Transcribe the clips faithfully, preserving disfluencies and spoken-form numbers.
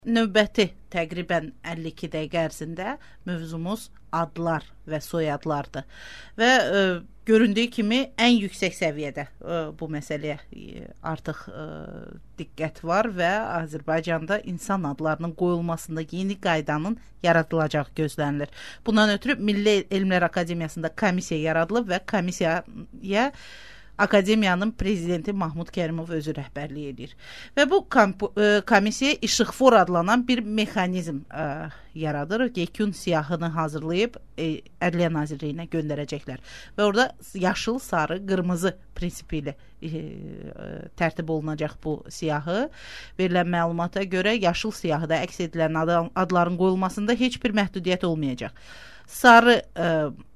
Növbəti təqribən əlli iki dəqiqə ərzində mövzumuz adlar və soyadlardır. Və e, göründüyü kimi ən yüksək səviyyədə e, bu məsələyə e, artıq e, diqqət var və Azərbaycanda insan adlarının qoyulmasında yeni qaydanın yaradılacağı gözlənilir. Bundan ötürü Milli Elmlər Akademiyasında komissiya yaradılıb və komissiyaya Akademiyanın prezidenti Mahmud Kərimov özü rəhbərlik edir. Və bu komissiya İşıqfor adlanan bir mexanizm ə, yaradır. Yekun siyahını hazırlayıb ə, Ədliyyə Nazirliyinə göndərəcəklər. Və orada yaşıl, sarı, qırmızı prinsipi ilə ə, tərtib olunacaq bu siyahı. Verilən məlumata görə yaşıl siyahıda əks edilən adların qoyulmasında heç bir məhdudiyyət olmayacaq. Sarı ə,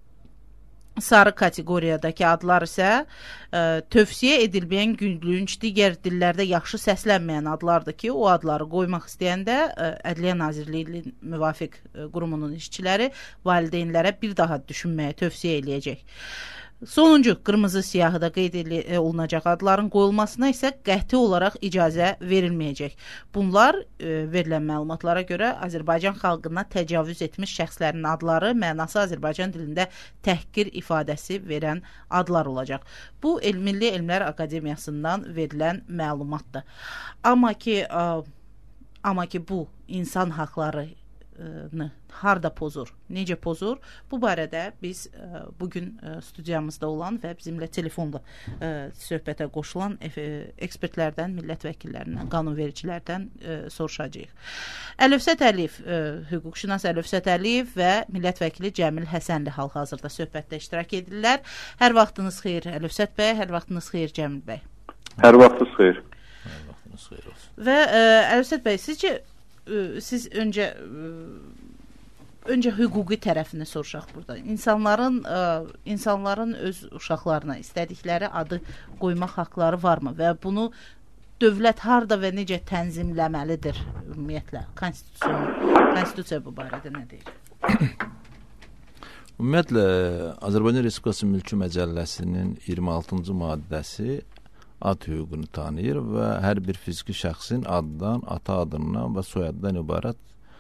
Sarı kateqoriyadakı adlar isə ə, tövsiyə edilməyən gülünc, digər dillərdə yaxşı səslənməyən adlardır ki, o adları qoymaq istəyəndə ə, Ədliyyə Nazirliyinin müvafiq ə, qurumunun işçiləri valideynlərə bir daha düşünməyə tövsiyə eləyəcək. Sonuncu qırmızı siyahıda qeyd olunacaq adların qoyulmasına isə qəti olaraq icazə verilməyəcək. Bunlar e, verilən məlumatlara görə Azərbaycan xalqına təcavüz etmiş şəxslərin adları mənası Azərbaycan dilində təhqir ifadəsi verən adlar olacaq. Bu Milli Elmlər Akademiyasından verilən məlumatdır. Amma ki, ə, amma ki bu insan haqları harda pozur, necə pozur? Bu barədə biz ə, bugün ə, studiyamızda olan və bizimlə telefonla ə, söhbətə qoşulan ə, ekspertlərdən, millət vəkillərindən, qanunvericilərdən ə, soruşacağıq. Əlövsət Əliyev, ə, hüquqşünas Əlövsət Əliyev və millət vəkili Cəmil Həsənli hal-hazırda söhbətdə iştirak edirlər. Hər vaxtınız xeyir Əlövsət bəy, hər vaxtınız xeyir Cəmil bəy. Hər vaxtınız xeyir. Hər vaxtınız xeyir olsun. Və ə, Əlövsət bəy, sizcə siz öncə öncə hüquqi tərəfini soruşaq burada. İnsanların ə, insanların öz uşaqlarına istədikləri adı qoymaq haqları varmı və bunu dövlət harda və necə tənzimləməlidir ümumiyyətlə? Konstitusiya, konstitusiya bu barədə nə deyir? Ümumiyyətlə Azərbaycan Respublikası Mülki Məcəlləsinin iyirmi altıncı maddəsi ad hüququnu tanıyır və hər bir fiziki şəxsin addan, ata adından və soyaddan ibarət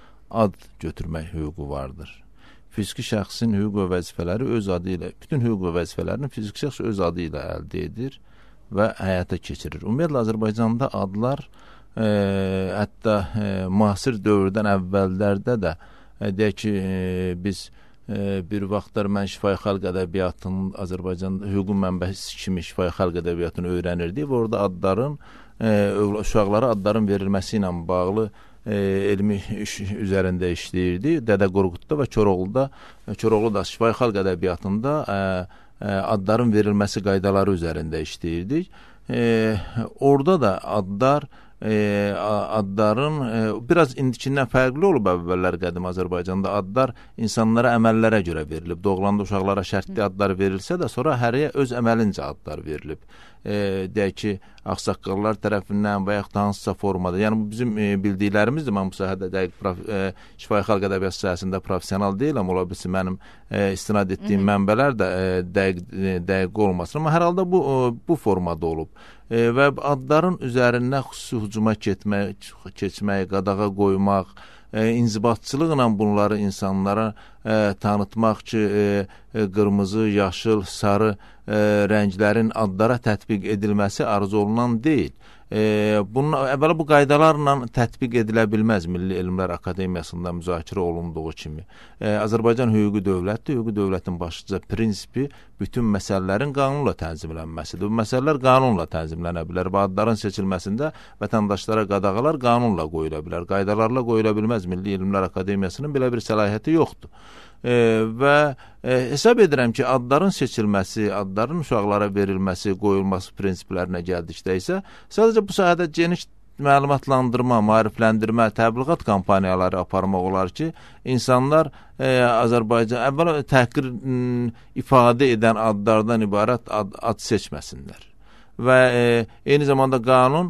ad götürmək hüququ vardır. Fiziki şəxsin hüquq və vəzifələri öz adı ilə, bütün hüquq və vəzifələrini fiziki şəxs öz adı ilə əldə edir və həyata keçirir. Ümumiyyətlə Azərbaycanda adlar e, hətta e, müasir dövrdən əvvəllərdə də e, deyək ki, e, biz bir vaxtlar mən şifahi xalq ədəbiyyatının Azərbaycanda hüququn mənbəsi kimi şifahi xalq ədəbiyyatını öyrənirdik və orada adların, e, uşaqlara adların verilməsi ilə bağlı e, elmi iş üzərində işləyirdi. Dədə Qorqudda və Koroğluda, Koroğlu da şifahi xalq ədəbiyyatında e, e, adların verilməsi qaydaları üzərində işləyirdik. E, orada da adlar E, adların e, biraz indikindən fərqli olub əvvəllər qədim Azərbaycanda adlar insanlara əməllərə görə verilib. Doğulanda uşaqlara şərtli adlar verilsə də sonra hərəyə öz əməlincə adlar verilib. E, deyək ki, ağsaqqallar tərəfindən və yaxud da hansısa formada. Yəni bizim e, bildiklərimizdir. Mən bu sahədə dəqiq prof, e, şifahi xalq ədəbiyyatı sahəsində professional deyiləm. Ola bilsin mənim e, istinad etdiyim Hı -hı. mənbələr də e, dəqiq, e, dəqiq olmasın. Amma hər halda bu, e, bu formada olub. E, və adların üzərindən xüsusi hücuma keçmək, keçmək, qadağa qoymaq, e, inzibatçılıqla bunları insanlara e, tanıtmaq ki, e, e, qırmızı, yaşıl, sarı e, rənglərin adlara tətbiq edilməsi arzu olunan deyil. E, bunun, əvvəla bu qaydalarla tətbiq edilə bilməz Milli Elmlər Akademiyasında müzakirə olunduğu kimi. E, Azərbaycan hüquqi dövlətdir. Hüquqi dövlətin başlıca prinsipi bütün məsələlərin qanunla tənzimlənməsidir. Bu məsələlər qanunla tənzimlənə bilər və adların seçilməsində vətəndaşlara qadağalar qanunla qoyula bilər. Qaydalarla qoyula bilməz. Milli Elmlər Akademiyasının belə bir səlahiyyəti yoxdur. E, və e, hesab edirəm ki, adların seçilməsi, adların uşaqlara verilməsi, qoyulması prinsiplərinə gəldikdə isə sadəcə bu sahədə geniş məlumatlandırma, maarifləndirmə, təbliğat kampaniyaları aparmaq olar ki, insanlar e, Azərbaycan əvvəla təhqir m, ifadə edən adlardan ibarət ad, ad seçməsinlər. Və e, eyni zamanda qanun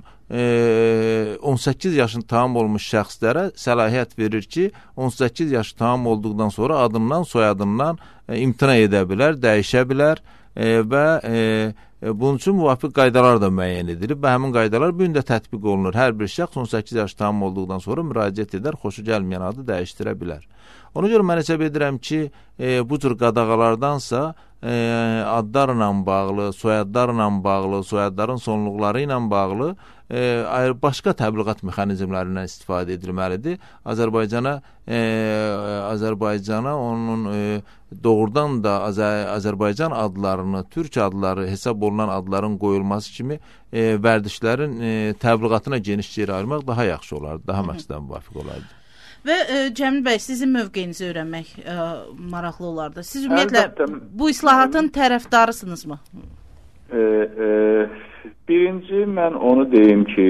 e, on səkkiz yaşın tamam olmuş şəxslərə səlahiyyət verir ki, on səkkiz yaşı tamam olduqdan sonra adından, soyadından e, imtina edə bilər, dəyişə bilər e, və e, Bunun üçün müvafiq qaydalar da müəyyən edilib və həmin qaydalar bu gün də tətbiq olunur. Hər bir şəxs on səkkiz yaş tamam olduqdan sonra müraciət edər, xoşu gəlməyən adı dəyişdirə bilər. Ona görə mən hesab edirəm ki, e, bu cür qadağalardansa e, adlarla bağlı, soyadlarla bağlı, soyadların sonluqları ilə bağlı e, başqa təbliğat mexanizmlərindən istifadə edilməlidir. Azərbaycana e, Azərbaycana onun e, doğrudan da Azər Azərbaycan adlarını, türk adları hesab olunan adların qoyulması kimi e, vərdişlərin e, təbliğatına geniş yer ayırmaq daha yaxşı olardı, daha məqsədə müvafiq olardı. Və e, Cəmil bəy, sizin mövqeyinizi öyrənmək e, maraqlı olardı. Siz ümumiyyətlə Əlbəttə, bu islahatın tərəfdarısınızmı? E, e, birinci, mən onu deyim ki,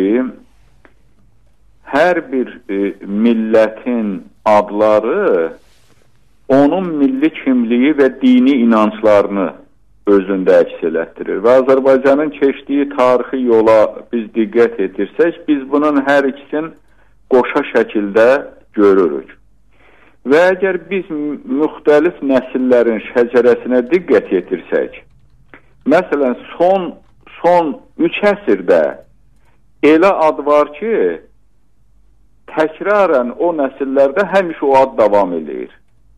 hər bir e, millətin adları onun milli kimliyi və dini inanclarını özündə əks elətdirir. Və Azərbaycanın keçdiyi tarixi yola biz diqqət etirsək, biz bunun hər ikisini qoşa şəkildə görürük. Və əgər biz müxtəlif nəsillərin şəcərəsinə diqqət yetirsək, məsələn, son, son üç əsrdə elə ad var ki, təkrarən o nəsillərdə həmişə o ad davam edir.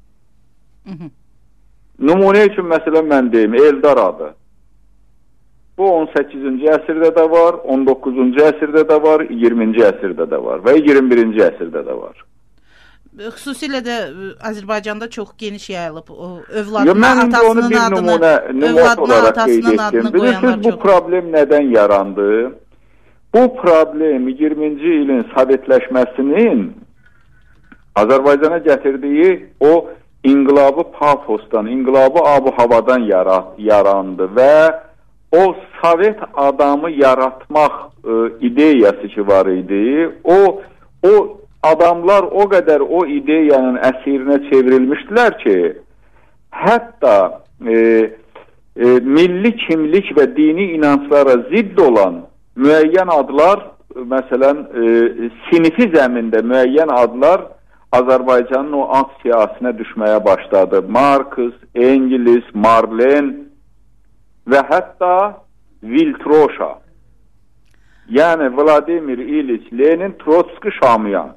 Nümunə üçün, məsələn, mən deyim, Eldar adı. Bu on səkkizinci əsrdə də var, on doqquzuncu əsrdə də var, iyirminci əsrdə də var və iyirmi birinci əsrdə də var. Xüsusilə də Azərbaycanda çox geniş yayılıb. O övladına, atasının bir adını, nümunə, övladına, atasının adını qoyanlar bu çox. problem nədən yarandı? Bu problem iyirminci ilin sovetləşməsinin Azərbaycana gətirdiyi o inqilabı pafosdan, inqilabı abu-havadan yarandı və o sovet adamı yaratmaq e, ideyası ki var idi, o, o adamlar o qədər o ideyanınəsirinə çevrilmişdilər ki, hətta e, e, milli kimlik və dini inanclara zidd olan müəyyən adlar, məsələn, e, sinifi zəmində müəyyən adlar Azərbaycanın o ad siyasına düşməyə başladı. Marks, Engels, Marlen və hətta Viltroşa. Yəni Vladimir İliç Lenin, Trotski, Şamyan.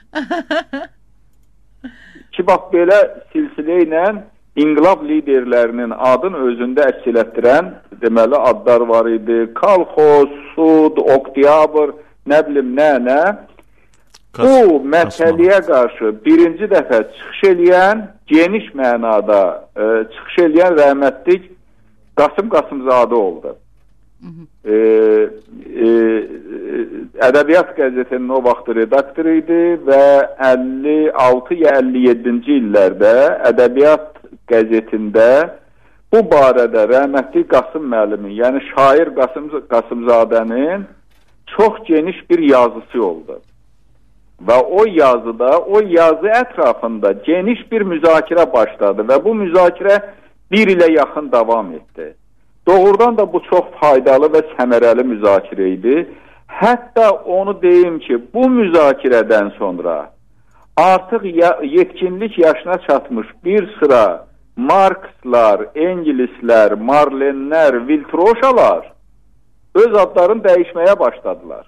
Ki, bax, belə silsilə ilə inqilab liderlərinin adını özündə əks elətdirən deməli adlar var idi. Kolxoz, Sud, Oktyabr, nə bilim nə, nə. Bu məsələyə qarşı birinci dəfə çıxış eləyən, geniş mənada e, çıxış eləyən rəhmətlik Qasım Qasımzadə oldu. E, e, Ədəbiyyat qəzetinin o vaxt redaktoru idi və əlli altı ya əlli yeddinci illərdə Ədəbiyyat qəzetində bu barədə rəhmətlik Qasım müəllimin, yəni şair Qasım Qasımzadənin çox geniş bir yazısı oldu. Və o yazıda, o yazı ətrafında geniş bir müzakirə başladı və bu müzakirə bir ilə yaxın davam etdi. Doğrudan da bu çox faydalı və səmərəli müzakirə idi. Hətta onu deyim ki, bu müzakirədən sonra artıq yetkinlik yaşına çatmış bir sıra Markslar, Engelslər, Marlenlər, Viltroşalar öz adlarını dəyişməyə başladılar.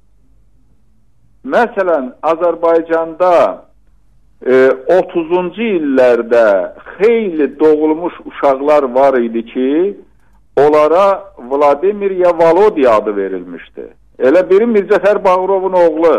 Məsələn, Azərbaycanda e, otuzuncu illərdə xeyli doğulmuş uşaqlar var idi ki, onlara Vladimir ya Volodya adı verilmişdi. Elə biri Mirzəfər Bağırovun oğlu.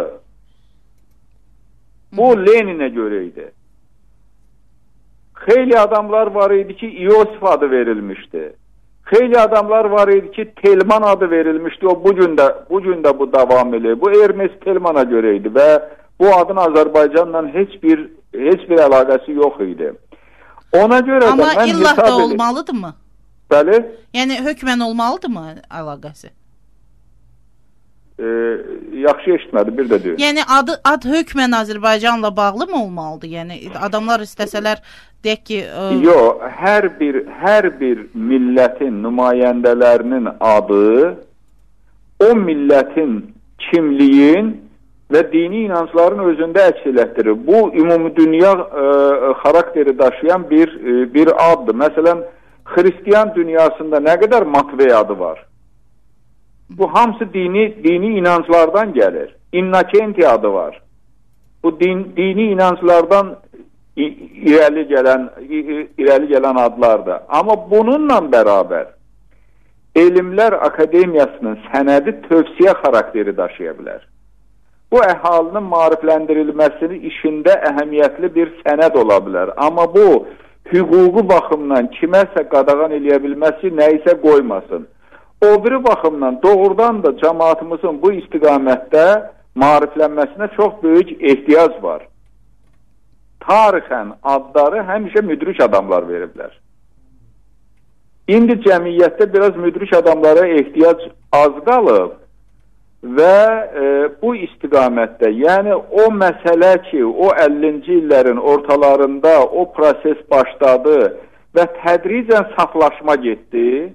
Bu Leninə görə idi. Xeyli adamlar var idi ki, İosif adı verilmişdi. Xeyli adamlar var idi ki, Telman adı verilmişdi. O bu gün də bu gün də bu davam edir. Bu Ernest Telman'a görə idi və bu adın Azərbaycanla heç bir heç bir əlaqəsi yox idi. Ona görə Amma də mən illah da hesab olmalıdırmı? Bəli. Yəni hökmən olmalıdırmı əlaqəsi? E, yaxşı eşitmədim, bir də deyim. Yəni adı ad hökmən Azərbaycanla bağlı mı olmalıdır? Yəni adamlar istəsələr deyək ki, ə... yox, hər bir hər bir millətin nümayəndələrinin adı o millətin kimliyin və dini inancların özündə əks elətdirir. Bu ümumi dünya ə, xarakteri daşıyan bir ə, bir addır. Məsələn, Xristiyan dünyasında nə qədər Matvey adı var? Bu hamısı dini dini inanclardan gəlir. Innokenti adı var. Bu din, dini inanclardan irəli gələn irəli gələn adlardır. Amma bununla bərabər Elmlər Akademiyasının sənədi tövsiyə xarakteri daşıya bilər. Bu əhalinin maarifləndirilməsinin işində əhəmiyyətli bir sənəd ola bilər. Amma bu hüquqi baxımdan kiməsə qadağan eləyə bilməsi nəyisə qoymasın. O biri baxımdan doğrudan da cəmaatımızın bu istiqamətdə maariflənməsinə çox böyük ehtiyac var. Tarixən adları həmişə müdrik adamlar veriblər. İndi cəmiyyətdə biraz müdrik adamlara ehtiyac az qalıb və e, bu istiqamətdə, yəni o məsələ ki, o əllinci illərin ortalarında o proses başladı və tədricən saflaşma getdi.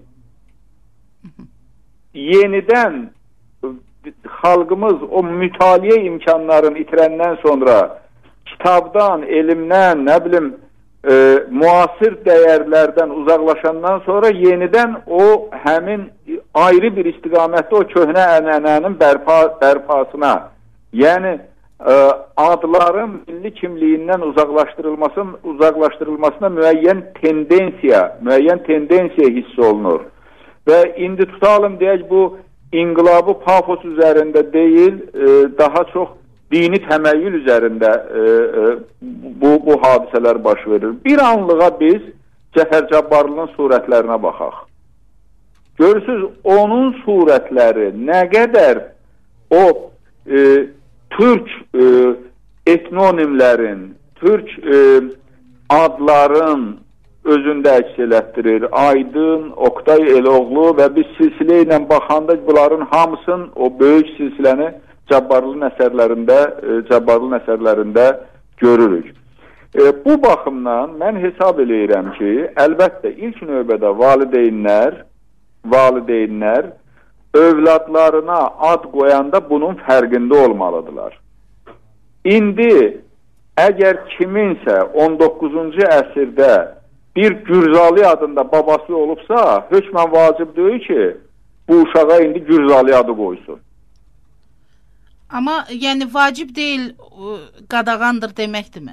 Yenidən xalqımız o mütaliə imkanlarını itirəndən sonra kitabdan, elmdən, nə bilim, e, müasir dəyərlərdən uzaqlaşandan sonra yenidən o həmin ayrı bir istiqamətdə o köhnə ənənənin bərpa, bərpasına, yəni e, adların milli kimliyindən uzaqlaşdırılması, uzaqlaşdırılmasına müəyyən tendensiya, müəyyən tendensiya hiss olunur. Və indi tutalım deyək, bu inqilabı pafos üzərində deyil, e, daha çox dini təməyyül üzərində e, e, bu, bu hadisələr baş verir. Bir anlığa biz Cəfər Cabbarlının surətlərinə baxaq. Görürsünüz, onun surətləri nə qədər o e, türk e, etnonimlərin, türk e, adların özündə əks elətdirir. Aydın, Oktay Eloğlu və biz silsilə ilə baxanda bunların hamısının o böyük silsiləni Cabbarlının əsərlərində, e, Cabbarlının əsərlərində görürük. E, bu baxımdan mən hesab eləyirəm ki, əlbəttə ilk növbədə valideynlər, valideynlər övladlarına ad qoyanda bunun fərqində olmalıdırlar. İndi əgər kiminsə on doqquzuncu əsrdə bir Gürzali adında babası olubsa, hökmən vacib deyil ki, bu uşağa indi Gürzali adı qoysun. Amma yəni vacib deyil, qadağandır deməkdirmi?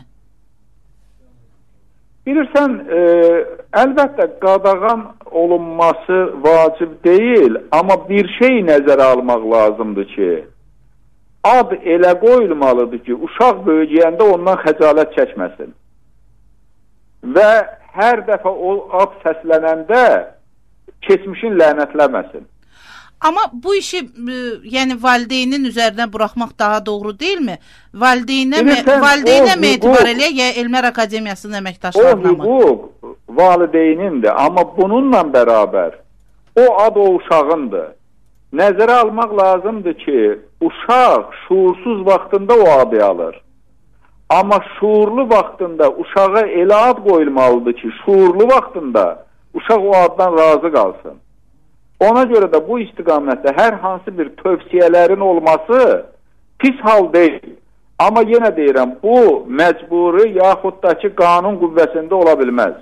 Bilirsən, e, əlbəttə qadağan olunması vacib deyil, amma bir şey nəzərə almaq lazımdır ki, ad elə qoyulmalıdır ki, uşaq böyüyəndə ondan xəcalət çəkməsin. Və hər dəfə o ad səslənəndə keçmişin lənətləməsin. Amma bu işi e, yəni valideynin üzərinə buraxmaq daha doğru deyilmi? Valideynə mi, valideynə mi etibar eləyək, ya Elmlər Akademiyasının əməkdaşlarına mı? O hüquq valideynindir, amma bununla bərabər o ad o uşağındır. Nəzərə almaq lazımdır ki, uşaq şuursuz vaxtında o adı alır. Amma şuurlu vaxtında uşağa elə ad qoyulmalıdır ki, şuurlu vaxtında uşaq o addan razı qalsın. Ona görə də bu istiqamətdə hər hansı bir tövsiyələrin olması pis hal deyil. Amma yenə deyirəm, bu məcburi yaxud da ki, qanun qüvvəsində ola bilməz.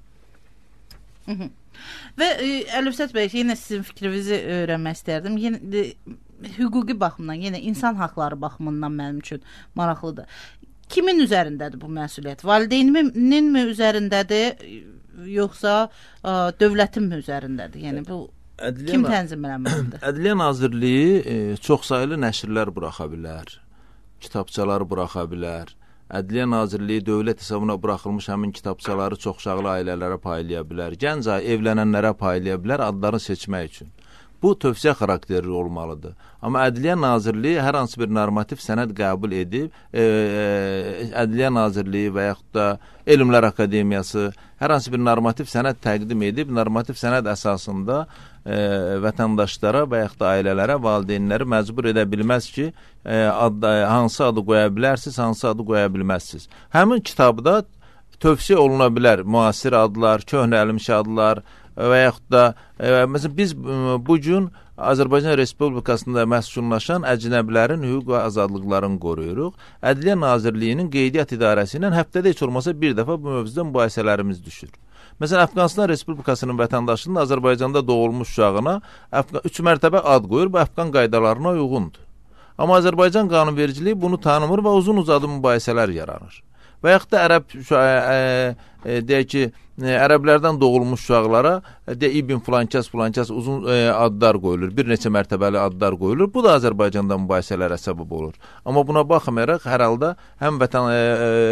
Hı -hı. Və e, Əlifsət bəy, yenə sizin fikrinizi öyrənmək istərdim. Yenə e, hüquqi baxımdan, yenə insan haqları baxımından mənim üçün maraqlıdır. Kimin üzərindədir bu məsuliyyət? Valideynin mi üzərindədir, yoxsa ə, dövlətin mi üzərindədir? Yəni bu Ədliyyə, kim tənzimlənməlidir? Ədliyyə Nazirliyi e, çoxsaylı nəşrlər buraxa bilər, kitabçalar buraxa bilər. Ədliyyə Nazirliyi dövlət hesabına buraxılmış həmin kitabçaları çoxuşaqlı ailələrə paylaya bilər. Gənc evlənənlərə paylaya bilər adlarını seçmək üçün. Bu tövsiyə xarakterli olmalıdır. Amma Ədliyyə Nazirliyi hər hansı bir normativ sənəd qəbul edib, e, e, Ədliyyə Nazirliyi və yaxud da Elmlər Akademiyası hər hansı bir normativ sənəd təqdim edib, normativ sənəd əsasında e, vətəndaşlara və yaxud da ailələrə, valideynləri məcbur edə bilməz ki, e, ad, hansı adı qoya bilərsiniz, hansı adı qoya bilməzsiniz. Həmin kitabda tövsiyə oluna bilər müasir adlar, köhnə əlmişə adlar, və yaxud da e, məsələn biz bu gün Azərbaycan Respublikasında məskunlaşan əcnəbilərin hüquq və azadlıqlarını qoruyuruq. Ədliyyə Nazirliyinin qeydiyyat idarəsi ilə həftədə heç olmasa bir dəfə bu mövzuda mübahisələrimiz düşür. Məsələn, Əfqanistan Respublikasının vətəndaşının Azərbaycanda doğulmuş uşağına üç mərtəbə ad qoyur, bu Əfqan qaydalarına uyğundur. Amma Azərbaycan qanunvericiliyi bunu tanımır və uzun uzadı mübahisələr yaranır. Və yaxud da ərəb, e, deyək ki, e, ərəblərdən doğulmuş uşaqlara de, İbn filankəs, filankəs uzun e, adlar qoyulur, bir neçə mərtəbəli adlar qoyulur. Bu da Azərbaycanda mübahisələrə səbəb olur. Amma buna baxmayaraq, hər halda həm vətən, e,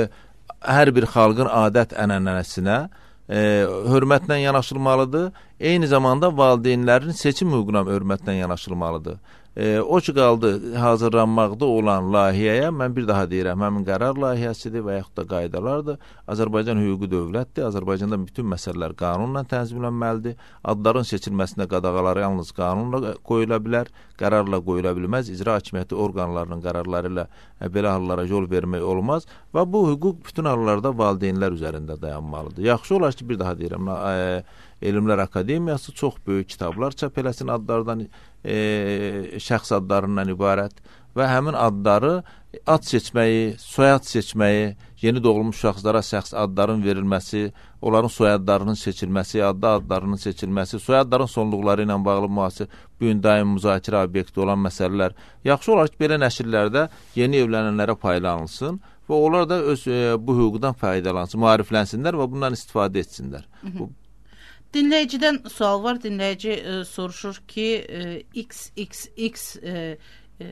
e, hər bir xalqın adət ənənəsinə e, hörmətlə yanaşılmalıdır. Eyni zamanda valideynlərin seçim hüququna hörmətlə yanaşılmalıdır. E, o ki qaldı hazırlanmaqda olan layihəyə, mən bir daha deyirəm, həmin qərar layihəsidir və yaxud da qaydalardır. Azərbaycan hüquqi dövlətdir. Azərbaycanda bütün məsələlər qanunla tənzimlənməlidir. Adların seçilməsində qadağaları yalnız qanunla qoyula bilər, qərarla qoyula bilməz. İcra hakimiyyəti orqanlarının qərarları ilə belə hallara yol vermək olmaz və bu hüquq bütün hallarda valideynlər üzərində dayanmalıdır. Yaxşı olar ki, bir daha deyirəm, e, Elmlər Akademiyası çox böyük kitablar çap eləsin adlardan, e, şəxs adlarından ibarət və həmin adları ad seçməyi, soyad seçməyi, yeni doğulmuş şəxslara şəxs adların verilməsi, onların soyadlarının seçilməsi, adda adlarının seçilməsi, soyadların sonluqları ilə bağlı müasir bu gün daim müzakirə obyekti olan məsələlər. Yaxşı olar ki, belə nəşrlərdə yeni evlənənlərə paylanılsın və onlar da öz e, bu hüquqdan faydalansın, maariflənsinlər və bundan istifadə etsinlər. Hı -hı. Bu Dinləyicidən sual var. Dinləyici e, soruşur ki, e, X X X e, e,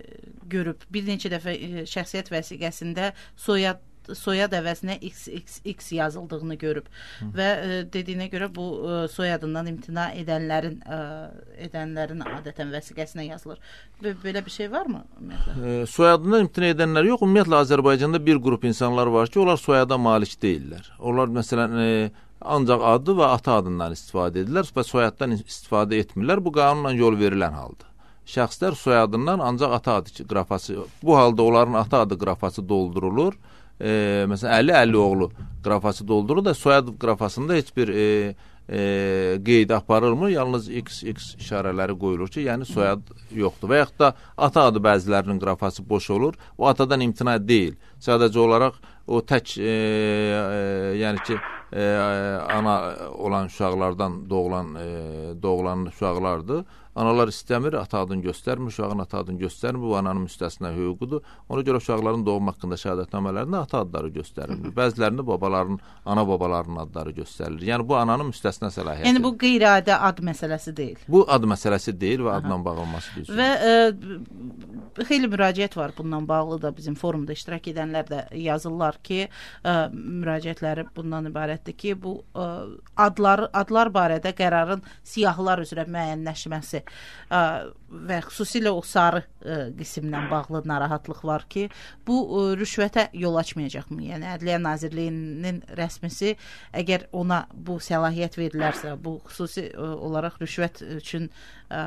görüb bir neçə dəfə e, şəxsiyyət vəsiqəsində soyad soyad əvəzinə X X X yazıldığını görüb. Hı. Və e, dediyinə görə bu e, soyadından imtina edənlərin e, edənlərin adətən vəsiqəsinə yazılır. Bö belə bir şey varmı? E, soyadından imtina edənlər yox. Ümumiyyətlə Azərbaycanda bir qrup insanlar var ki, onlar soyada malik deyillər. Onlar məsələn e, ancaq adı və ata adından istifadə edirlər və soyaddan istifadə etmirlər. Bu qanunla yol verilən haldır. Şəxslər soyadından ancaq ata adı qrafası, bu halda onların ata adı qrafası doldurulur. E, məsələn, Əli Əlioğlu qrafası doldurulur da soyad qrafasında heç bir e, e, qeyd aparılmır. Yalnız X X işarələri qoyulur ki, yəni soyad yoxdur. Və yaxud da ata adı bəzilərinin qrafası boş olur. O atadan imtina deyil. Sadəcə olaraq o tək e, e, yəni ki, e, ana olan uşaqlardan doğulan e, doğulan uşaqlardır. Analar istəmir, ata adını göstərmir, uşağın ata adını göstərmir, bu ananın müstəsna hüququdur. Ona görə uşaqların doğum haqqında şəhadətnamələrində ata adları göstərilir. Bəzilərində babaların, ana babalarının adları göstərilir. Yəni bu ananın müstəsna səlahiyyətidir. Yəni bu qeyri-adi ad məsələsi deyil. Bu ad məsələsi deyil və adla bağlanması deyil. Və e, xeyli müraciət var bundan bağlı da bizim forumda iştirak edənlər də yazırlar ki, e, müraciətləri bundan ibarətdir ki, bu e, adlar adlar barədə qərarın siyahılar üzrə müəyyənləşməsi ə, və xüsusilə o sarı ə, qismlə bağlı narahatlıq var ki, bu ə, rüşvətə yol açmayacaqmı? Yəni Ədliyyə Nazirliyinin rəsmisi əgər ona bu səlahiyyət verilərsə, bu xüsusi ə, olaraq rüşvət üçün ə,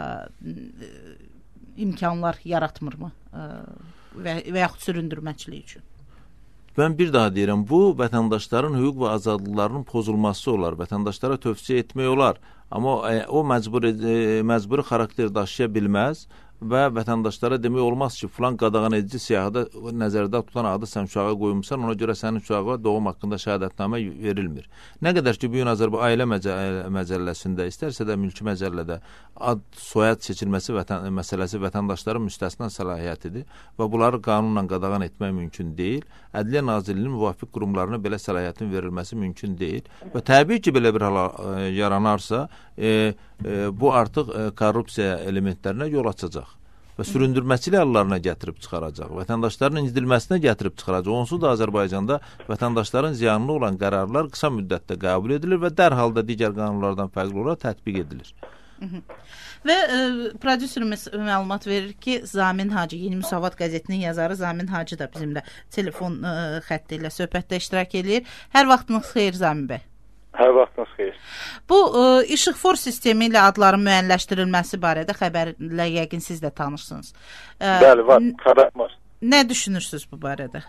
imkanlar yaratmırmı? Ə, və, və yaxud süründürməçilik üçün? Mən bir daha deyirəm, bu vətəndaşların hüquq və azadlıqlarının pozulması olar, vətəndaşlara tövsiyə etmək olar. Amma o məcburi, məcburi xarakter daşıya bilməz və vətəndaşlara demək olmaz ki, filan qadağan edici siyahıda nəzərdə tutan adı sən uşağa qoyumsan, ona görə sənin uşağa doğum haqqında şəhadətnamə verilmir. Nə qədər ki, bu gün Azərbaycan ailə məcə məcəlləsində, istərsə də mülki məcəllədə ad, soyad seçilməsi vətən məsələsi vətəndaşların müstəsna səlahiyyətidir və bunları qanunla qadağan etmək mümkün deyil. Ədliyyə Nazirliyinin müvafiq qurumlarına belə səlahiyyətin verilməsi mümkün deyil və təbii ki, belə bir hala e, yaranarsa, e, e, bu artıq e, korrupsiya elementlərinə yol açacaq və süründürməçilik hallarına gətirib çıxaracaq, vətəndaşların incidilməsinə gətirib çıxaracaq. Onsuz da Azərbaycanda vətəndaşların ziyanlı olan qərarlar qısa müddətdə qəbul edilir və dərhal da digər qanunlardan fərqli olaraq tətbiq edilir. Hı -hı. Və e, prodüserimiz məlumat verir ki, Zamin Hacı, Yeni Müsavat qəzetinin yazarı Zamin Hacı da bizimlə telefon e, xətti ilə söhbətdə iştirak edir. Hər vaxtınız xeyir Zamin bəy. Hər vaxtınız xeyir. Bu e, işıqfor sistemi ilə adların müəyyənləşdirilməsi barədə xəbərlə yəqin siz də tanırsınız. E, Bəli, var, xəbər var. Nə düşünürsünüz bu barədə?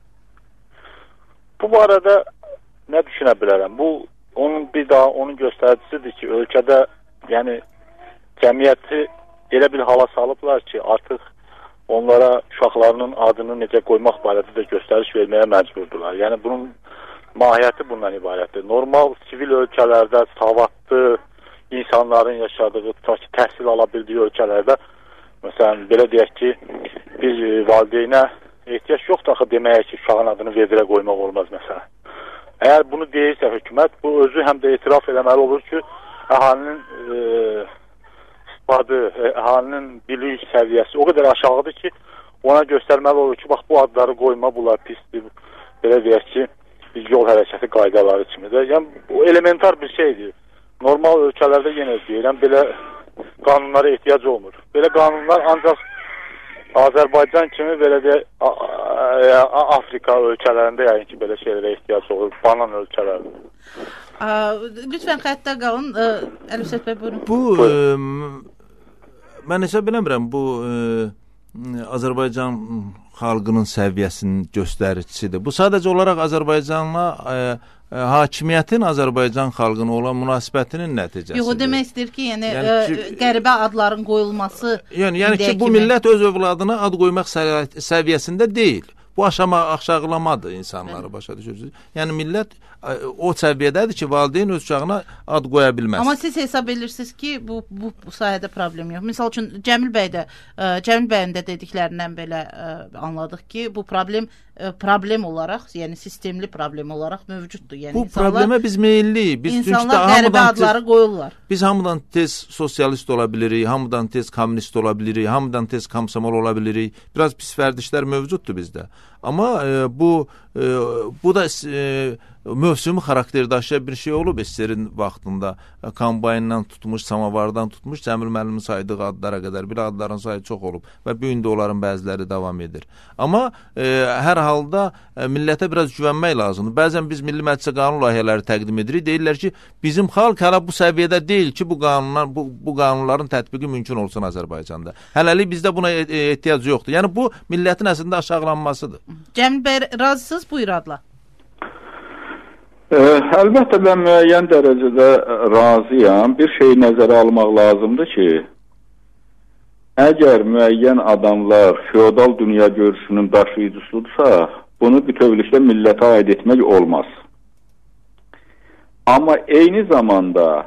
Bu barədə nə düşünə bilərəm? Bu, onun bir daha onun göstəricisidir ki, ölkədə yəni cəmiyyəti elə bir hala salıblar ki, artıq onlara uşaqlarının adını necə qoymaq barədə də göstəriş verməyə məcburdurlar. Yəni bunun mahiyyəti bundan ibarətdir. Normal sivil ölkələrdə savadlı insanların yaşadığı, təhsil ala bildiyi ölkələrdə, məsələn, belə deyək ki, bir valideynə ehtiyac yoxdur axı deməyə ki, uşağın adını vedirə qoymaq olmaz məsələn. Əgər bunu deyirsə hökumət, bu özü həm də etiraf eləməli olur ki, əhalinin e, istifadə, əhalinin bilik səviyyəsi o qədər aşağıdır ki, ona göstərməli olur ki, bax bu adları qoyma, bunlar pisdir, belə deyək ki, yol hərəkəti qaydaları kimidir. Yəni, bu elementar bir şeydir. Normal ölkələrdə yenə deyirəm, belə qanunlara ehtiyac olmur. Belə qanunlar ancaq Azərbaycan kimi belə deyək, Afrika ölkələrində yəqin ki, belə şeylərə ehtiyac olur, banan ölkələrdə. Ə, lütfən xəttə qalın. Əlifsət bəy, buyurun. Bu, e, mən hesab eləmirəm, bu e, Azərbaycan xalqının səviyyəsinin göstəricisidir. Bu sadəcə olaraq Azərbaycanla e, e, hakimiyyətin Azərbaycan xalqına olan münasibətinin nəticəsidir. Yox, o demək istəyir ki, yəni, yəni ki, e, qəribə adların qoyulması. Yəni, yəni ki, bu kimi millət öz övladına ad qoymaq səviyyəsində deyil. Bu aşama, aşağılamadır insanları, başa düşürsünüz. Yəni millət o səviyyədədir ki, valideyn öz uşağına ad qoya bilməz. Amma siz hesab edirsiniz ki, bu, bu, bu sayədə problem yox. Misal üçün, Cəmil bəy də, ə, Cəmil bəyin də dediklərindən belə ə, anladıq ki, bu problem ə, problem olaraq, yəni sistemli problem olaraq mövcuddur. Yəni, bu insanlar, problemə biz meyilliyiz. Biz insanlar qəribə adları qoyurlar. Biz hamıdan tez sosialist ola bilirik, hamıdan tez kommunist ola bilirik, hamıdan tez komsomol ola bilirik. Biraz pis vərdişlər mövcuddur bizdə. Amma e, bu e, bu da e, mövsumi xarakter daşıyan bir şey olub S S R-in vaxtında. Kombayndan tutmuş, samavardan tutmuş, Cəmil müəllimin saydığı adlara qədər bir adların sayı çox olub və bu gün də onların bəziləri davam edir. Amma e, hər halda e, millətə biraz güvənmək lazımdır. Bəzən biz Milli Məclisə qanun layihələri təqdim edirik. Deyirlər ki, bizim xalq hələ bu səviyyədə deyil ki, bu qanunlar bu, bu qanunların tətbiqi mümkün olsun Azərbaycanda. Hələlik bizdə buna e ehtiyac yoxdur. Yəni bu millətin əslində aşağılanmasıdır. Cəmil bəy, razısınız? Buyur adla. Ə, əlbəttə mən müəyyən dərəcədə razıyam. Bir şeyi nəzərə almaq lazımdır ki, əgər müəyyən adamlar feodal dünya görüşünün daşıyıcısıdırsa, bunu bütövlükdə millətə aid etmək olmaz. Amma eyni zamanda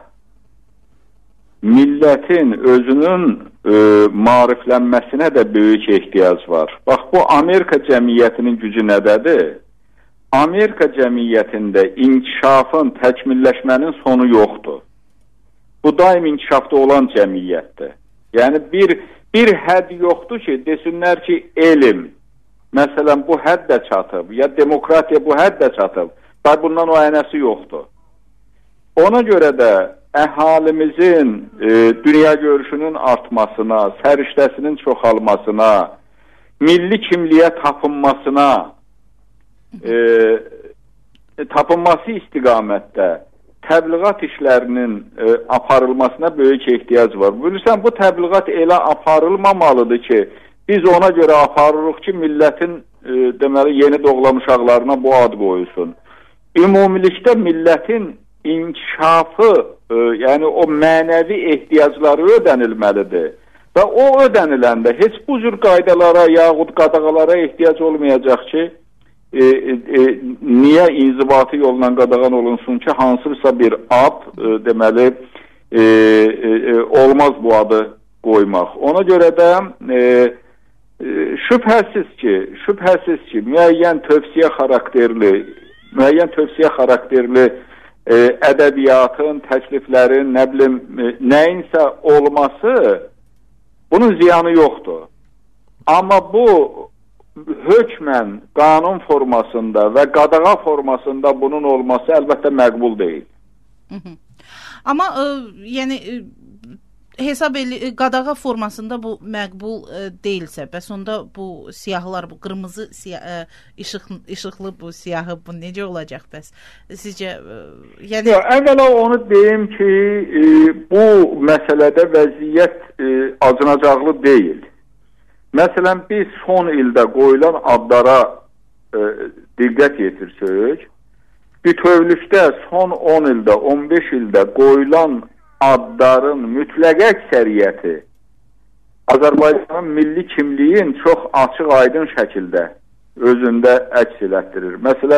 millətin özünün e, maariflənməsinə də böyük ehtiyac var. Bax, bu Amerika cəmiyyətinin gücü nədədir? Amerika cəmiyyətində inkişafın, təkmilləşmənin sonu yoxdur. Bu daim inkişafda olan cəmiyyətdir. Yəni bir, bir hədd yoxdur ki, desinlər ki, elm, məsələn, bu həddə çatıb, ya demokratiya bu həddə çatıb, da bundan o ənəsi yoxdur. Ona görə də əhalimizin e, dünya görüşünün artmasına, səriştəsinin çoxalmasına, milli kimliyə tapınmasına, E, tapınması istiqamətdə təbliğat işlərinin e, aparılmasına böyük ehtiyac var. Bilirsən, bu təbliğat elə aparılmamalıdır ki, biz ona görə aparırıq ki, millətin e, deməli, yeni doğulan uşaqlarına bu ad qoyulsun. Ümumilikdə millətin inkişafı, e, yəni o mənəvi ehtiyacları ödənilməlidir. Və o ödəniləndə heç bu cür qaydalara yaxud qadağalara ehtiyac olmayacaq ki, E, e, niyə inzibatı yolla qadağan olunsun ki, hansısa bir ad e, deməli e, e, olmaz bu adı qoymaq. Ona görə də e, e, şübhəsiz ki, şübhəsiz ki, müəyyən tövsiyə xarakterli, müəyyən tövsiyə xarakterli e, ədəbiyyatın, təkliflərin, nə bilim, e, nəyinsə olması bunun ziyanı yoxdur. Amma bu hökmən qanun formasında və qadağa formasında bunun olması əlbəttə məqbul deyil. Hı -hı. Amma ə, yəni ə, hesab eli qadağa formasında bu məqbul ə, deyilsə, bəs onda bu siyahlar, bu qırmızı siyah, ə, işıq, işıqlı bu siyahı bu necə olacaq bəs? Sizcə ə, yəni ya, əvvəla onu deyim ki, e, bu məsələdə vəziyyət e, acınacaqlı deyil. Məsələn, biz son ildə qoyulan adlara e, diqqət yetirsək, bütövlükdə son on ildə, on beş ildə qoyulan adların mütləq əksəriyyəti Azərbaycanın milli kimliyin çox açıq, aydın şəkildə özündə əks elətdirir. Məsələn,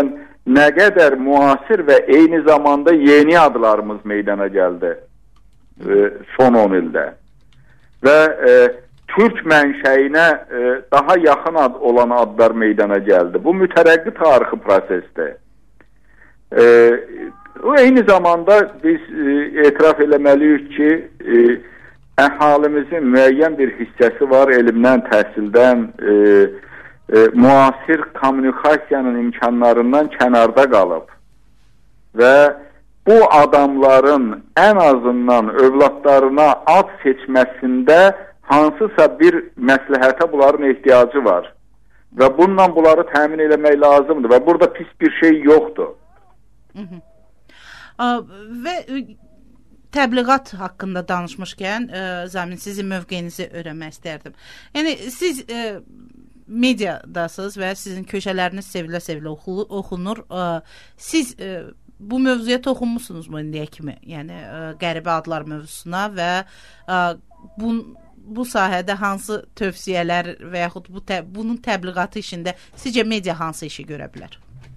nə qədər müasir və eyni zamanda yeni adlarımız meydana gəldi e, son on ildə. Və e, Türk mənşəyinə e, daha yaxın ad olan adlar meydana gəldi. Bu mütərəqqi tarixi prosesdir. E, o eyni zamanda biz e, etiraf eləməliyik ki, e, əhalimizin müəyyən bir hissəsi var, elmdən, təhsildən, e, e, müasir kommunikasiyanın imkanlarından kənarda qalıb. Və bu adamların ən azından övladlarına ad seçməsində hansısa bir məsləhətə bunların ehtiyacı var. Və bununla bunları təmin eləmək lazımdır. Və burada pis bir şey yoxdur. Hı -hı. A, və təbliğat haqqında danışmışkən, e, Zamin, sizin mövqeyinizi öyrənmək istərdim. Yəni, siz e, mediadasınız və sizin köşələriniz sevilə-sevilə oxunur. E, siz e, bu mövzuya toxunmusunuzmu indiyə kimi? Yəni, e, qəribə adlar mövzusuna və e, bu, bu sahədə hansı tövsiyələr və yaxud bu tə, bunun təbliğatı işində sizcə media hansı işi görə bilər?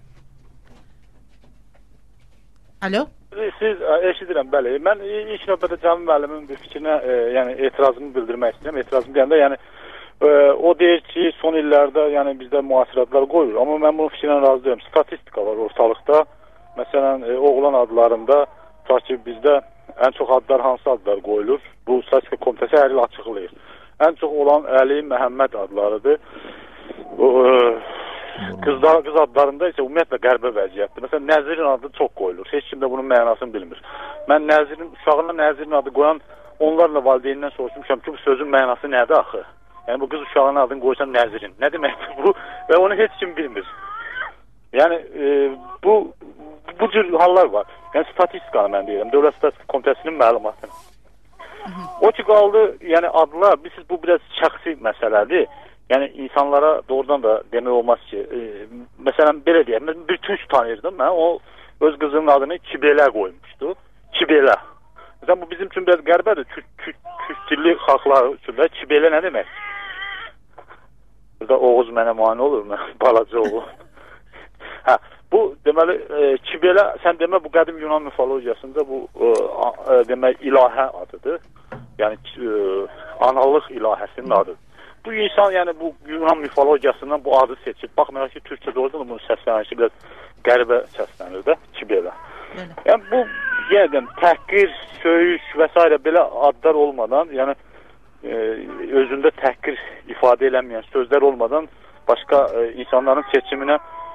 Alo? Siz eşidirəm, bəli. Mən ilk növbədə Cəmil müəllimin bir fikrinə, e, yəni etirazımı bildirmək istəyirəm. Etirazım deyəndə, yəni e, o deyir ki, son illərdə yəni bizdə müasir adlar qoyulur. Amma mən bunun fikrindən razı deyirəm. Statistika var ortalıqda. Məsələn, e, oğlan adlarında ta ki bizdə ən çox adlar hansı adlar qoyulur? Bu statistika komitəsi hər il açıqlayır. Ən çox olan Əli, Məhəmməd adlarıdır. O, e, Qızlar, qız adlarında isə ümumiyyətlə qəribə vəziyyətdir. Məsələn, Nəzirin adı çox qoyulur. Heç kim də bunun mənasını bilmir. Mən Nəzirin, uşağına Nəzirin adı qoyan onlarla valideynindən soruşmuşam ki, bu sözün mənası nədir axı? Yəni, bu qız uşağına adını qoysan Nəzirin. Nə deməkdir bu? Və onu heç kim bilmir. Yəni, e, bu bu cür hallar var. Yəni, statistikanı mən deyirəm. Dövlət Statistika Komitəsinin məlumatını. O ki, qaldı, yəni adlar, biz bu biraz şəxsi məsələdir. Yəni insanlara doğrudan da demək olmaz ki, e, məsələn belə deyək, bir türk tanıyırdım mən, o öz qızının adını Kibelə qoymuşdu. Kibelə. Məsələn, bu bizim üçün biraz qəribədir. Türk dilli xalqlar üçün də Kibelə nə demək? Burada Oğuz mənə mane olur mu? Balaca oğul. Hə, bu deməli e, Kibelə, sən demə bu qədim Yunan mifologiyasında bu e, e, demək ilahə adıdır. Yəni e, analıq ilahəsinin adıdır. Bu insan, yəni bu Yunan mifologiyasından bu adı seçib. Baxmayaraq ki, Türkçə doğrudan da bunun səslənişi biraz qəribə səslənir də, Kibelə. Yəni bu, yenədən, təhqir, söyüş və s. belə adlar olmadan, yəni e, özündə təhqir ifadə eləməyən sözlər olmadan başqa e, insanların seçiminə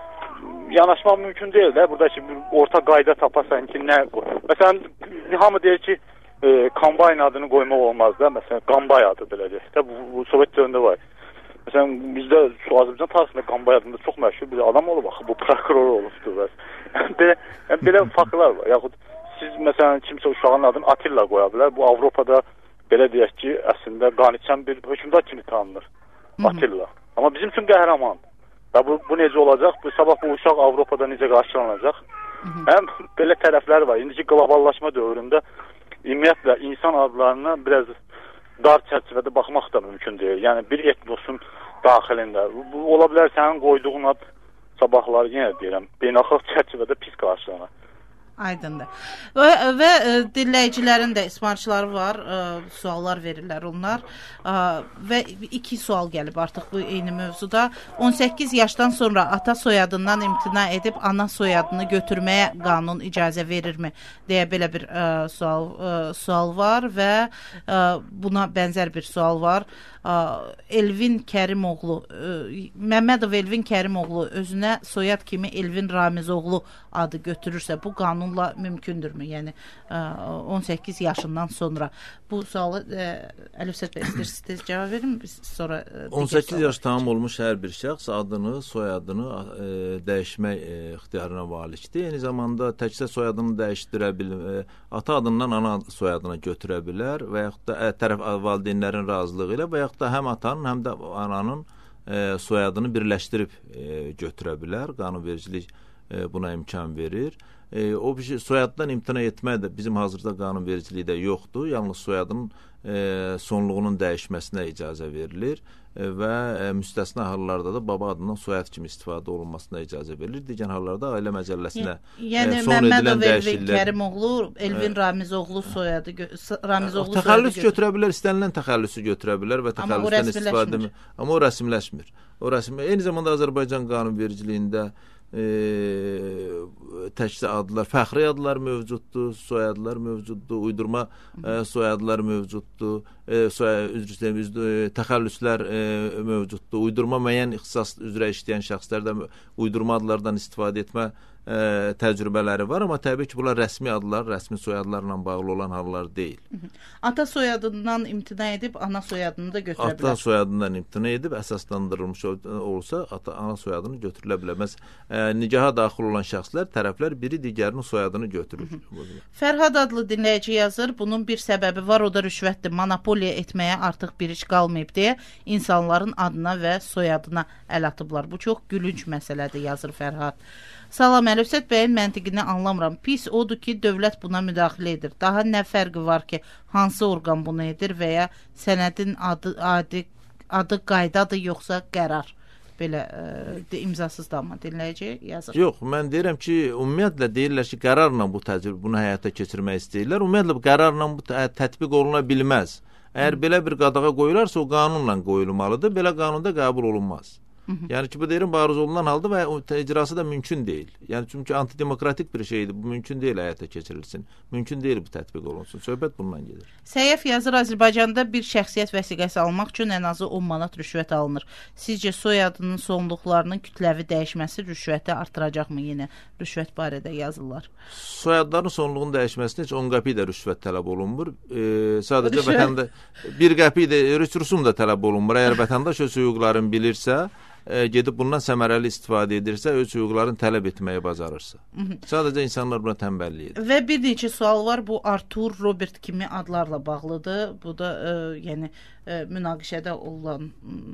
yanaşmaq mümkün deyil də. Burada ki, orta qayda tapasan ki, nə... Məsələn, hamı deyir ki, E, Kambayn adını qoymaq olmaz da. Məsələn, Qambay adı biləcək. Bu, bu Sovet dövründə var. Məsələn, bizdə Azərbaycan tarixində Qambay adında çox məşhur bir adam olub. Axı, bu prokuror olubdur. belə, yəni, belə faktlar var. Yaxud siz, məsələn, kimsə uşağın adını Atilla qoya bilər. Bu, Avropada belə deyək ki, əslində qaniçən bir hökmdar kimi tanınır. Atilla. Amma bizim üçün qəhrəman. Və bu, bu necə olacaq? Bu, sabah bu uşaq Avropada necə qarşılanacaq? Həm belə tərəflər var. İndiki qloballaşma dövründə ümumiyyətlə insan adlarına biraz dar çərçivədə baxmaq da mümkün deyil. Yəni bir etnosun daxilində. Bu ola bilər sənin qoyduğun ad sabahları yenə deyirəm, beynəlxalq çərçivədə pis qarşılanar. Aydındır. Və, və dinləyicilərin də ismarçıları var, ə, suallar verirlər onlar. Ə, və iki sual gəlib artıq bu eyni mövzuda. on səkkiz yaşdan sonra ata soyadından imtina edib ana soyadını götürməyə qanun icazə verirmi? Deyə belə bir ə, sual, ə, sual var və ə, buna bənzər bir sual var. Ə, Elvin Kərimoğlu, ə, Məmmədov Elvin Kərimoğlu özünə soyad kimi Elvin Ramizoğlu adı götürürsə bu qanunla mümkündürmü? Yəni on səkkiz yaşından sonra bu sualı Əlifsət bəy istəyirsiniz cavab verin, biz sonra on səkkiz yaş tamam olmuş hər bir şəxs adını, soyadını e, dəyişmək e, ixtiyarına malikdir. Eyni zamanda təkcə soyadını dəyişdirə bilər, ata adından ana soyadına götürə bilər və yaxud da ə, tərəf valideynlərin razılığı ilə və yaxud da həm atanın, həm də ananın e, soyadını birləşdirib e, götürə bilər. Qanunvericilik e, buna imkan verir. E, o bir şey, soyaddan imtina etmək də bizim hazırda qanunvericilikdə yoxdur. Yalnız soyadın e, sonluğunun dəyişməsinə icazə verilir e, və e, müstəsna hallarda da baba adından soyad kimi istifadə olunmasına icazə verilir. Digər hallarda ailə məcəlləsinə yəni, e, son edilən dəyişikliklər. Kərimoğlu, Elvin e, Ramizoğlu soyadı, Ramizoğlu təxəllüs soyadı götürə bilər, istənilən təxəllüsü götürə bilər və təxəllüsdən istifadə edir. Amma o rəsmiləşmir. O rəsmi, eyni zamanda Azərbaycan qanunvericiliyində E, təkcə adlar, fəxri adlar mövcuddur, soyadlar mövcuddur, uydurma e, soyadlar mövcuddur, e, soyad, üzr, üzr, təxəllüslər e, mövcuddur, uydurma müəyyən ixtisas üzrə işləyən şəxslərdə uydurma adlardan istifadə etmə e, təcrübələri var, amma təbii ki, bunlar rəsmi adlar, rəsmi soyadlarla bağlı olan hallar deyil. Ata soyadından imtina edib, ana soyadını da götürə bilər. Ata soyadından imtina edib, əsaslandırılmış olsa, ata, ana soyadını götürülə bilər. Məs e, nigaha daxil olan şəxslər, tərəflər biri digərinin soyadını götürür. Hı -hı. Fərhad adlı dinləyici yazır, bunun bir səbəbi var, o da rüşvətdir. Monopoliya etməyə artıq bir iş qalmayıb deyə insanların adına və soyadına əl atıblar. Bu çox gülünc məsələdir, yazır Fərhad. Salam, Əlifsət bəyin məntiqini anlamıram. Pis odur ki, dövlət buna müdaxilə edir. Daha nə fərqi var ki, hansı orqan bunu edir və ya sənədin adı, adı, adı qaydadır, yoxsa qərar? Belə e, imzasız da amma dinləyici yazır. Yox, mən deyirəm ki, ümumiyyətlə deyirlər ki, qərarla bu təcrübə, bunu həyata keçirmək istəyirlər. Ümumiyyətlə bu qərarla bu tətbiq oluna bilməz. Əgər belə bir qadağa qoyularsa, o qanunla qoyulmalıdır. Belə qanunda qəbul olunmaz. Hı -hı. Yəni ki, bu deyirəm, barız olunan halda və icrası da mümkün deyil. Yəni çünki antidemokratik bir şeydir. Bu mümkün deyil həyata keçirilsin. Mümkün deyil bu tətbiq olunsun. Söhbət bundan gedir. Səyyəf yazır, Azərbaycanda bir şəxsiyyət vəsiqəsi almaq üçün ən azı on manat rüşvət alınır. Sizcə soyadının sonluqlarının kütləvi dəyişməsi rüşvəti artıracaqmı? Yenə rüşvət barədə yazırlar. Soyadların sonluğunun dəyişməsinə heç on qəpik də rüşvət tələb olunmur. E, sadəcə vətəndaş bir qəpik də rüsum da tələb olunmur. Əgər vətəndaş öz hüquqlarını bilirsə, E, gedib bundan səmərəli istifadə edirsə, öz hüquqlarını tələb etməyi bacarırsa. Hı -hı. Sadəcə insanlar buna tənbəllik edir. Və bir neçə sual var. Bu Artur, Robert kimi adlarla bağlıdır. Bu da e, yəni e, münaqişədə olan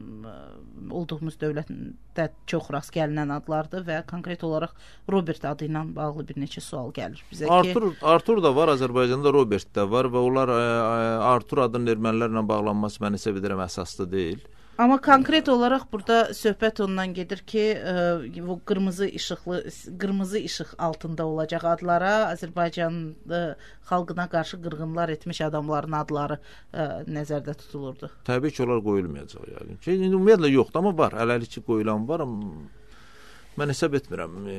e, olduğumuz dövlətdə çox rast gəlinən adlardır və konkret olaraq Robert adı ilə bağlı bir neçə sual gəlir bizə Artur, ki... Artur da var, Azərbaycanda Robert da var və onlar e, Artur adının ermənilərlə bağlanması mən hesab edirəm əsaslı deyil. Amma konkret olaraq burada söhbət ondan gedir ki, e, bu qırmızı işıqlı, qırmızı işıq altında olacaq adlara Azərbaycan e, xalqına qarşı qırğınlar etmiş adamların adları e, nəzərdə tutulurdu. Təbii ki, onlar qoyulmayacaq yəni. Ki, ümumiyyətlə yoxdur, amma var. Hələlik ki, qoyulan var, amma mən hesab etmirəm. E,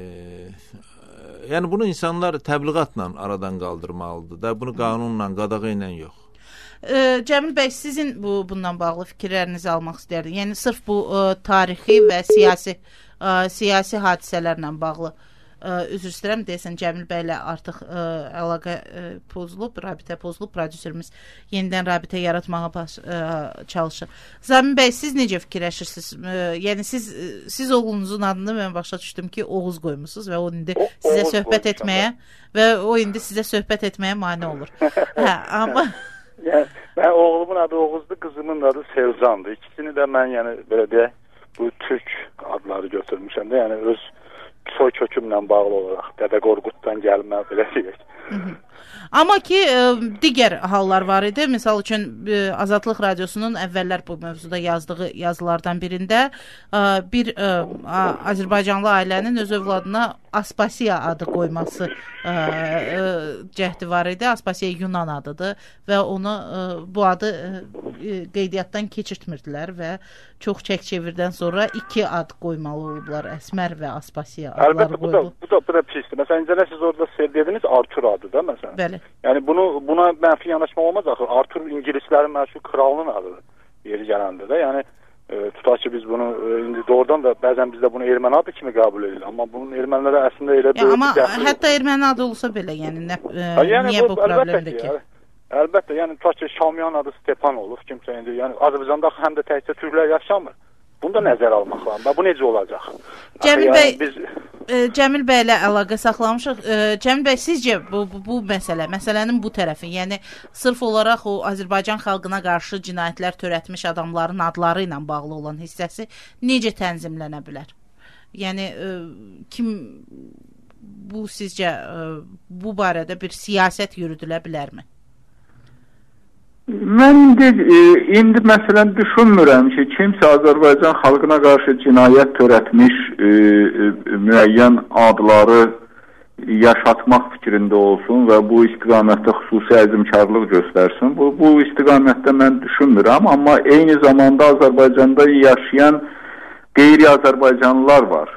yəni bunu insanlar təbliğatla aradan qaldırmalıdır da, bunu qanunla, qadağı ilə yox. E, Cəmil bəy, sizin bu bundan bağlı fikirlərinizi almaq istərdim. Yəni sırf bu e, tarixi və siyasi e, siyasi hadisələrlə bağlı e, üzr istəyirəm deyəsən Cəmil bəylə artıq e, əlaqə e, pozulub, rabitə pozulub, prodüserimiz yenidən rabitə yaratmağa baş, e, çalışır. Zamin bəy, siz necə fikirləşirsiniz? E, yəni siz siz oğlunuzun adını mən başa düşdüm ki, Oğuz qoymusunuz və o indi o, sizə Oğuz söhbət etməyə və o indi sizə söhbət etməyə mane olur. Hə, amma yəni, mən oğlumun adı Oğuzdur, qızımın adı Sevcandır. İkisini də mən yəni belə deyək, bu türk adları götürmüşəm də, yəni öz soy kökümlə bağlı olaraq Dədə Qorquddan gəlmə belə deyək. Hı -hı. Amma ki, e, digər hallar var idi. Misal üçün e, Azadlıq Radiosunun əvvəllər bu mövzuda yazdığı yazılardan birində e, bir e, Azərbaycanlı ailənin öz övladına Aspasiya adı qoyması e, e, cəhdi var idi. Aspasiya Yunan adıdır və onu e, bu adı e, qeydiyyatdan keçirtmirdilər və çox çək-çevirdən sonra iki ad qoymalı olublar. Əsmər və Aspasiya adları qoyulub. Əlbəttə, bu da, bu da, bu da pisdir. Məsələn, incələr siz orada dediniz Artur adı da məsələn. Bəli. Yəni bunu buna mənfi yanaşma olmaz axı. Artur İngilislərin məşhur kralının adıdır. Yeri gələndə də. Yəni e, tutaq ki biz bunu e, indi doğrudan da bəzən bizdə bunu erməni adı kimi qəbul edilir. Amma bunun ermənilərə əslində elə böyük amma hətta erməni adı olsa belə, yəni nə e, ha, yəni, niyə bu, bu problemdir ki? Yəni, əlbəttə, yəni tutaq ki Şamyan adı Stepan olur. Kimsə indi yəni Azərbaycanda həm də təkcə türklər yaşamır. Bunu da nəzərə almaq lazımdır. Bu necə olacaq? Cəmil bəy, yəni, biz... e, Cəmil bəylə əlaqə saxlamışıq. E, Cəmil bəy, sizcə bu, bu, bu məsələ, məsələnin bu tərəfi, yəni sırf olaraq o Azərbaycan xalqına qarşı cinayətlər törətmiş adamların adları ilə bağlı olan hissəsi necə tənzimlənə bilər? Yəni e, kim bu sizcə ə, bu barədə bir siyasət yürüdülə bilərmi? Mən indi, e, indi məsələn düşünmürəm ki, kimsə Azərbaycan xalqına qarşı cinayət törətmiş e, e, müəyyən adları yaşatmaq fikrində olsun və bu istiqamətdə xüsusi əzmkarlıq göstərsin. Bu, bu istiqamətdə mən düşünmürəm, amma eyni zamanda Azərbaycanda yaşayan qeyri-Azərbaycanlılar var.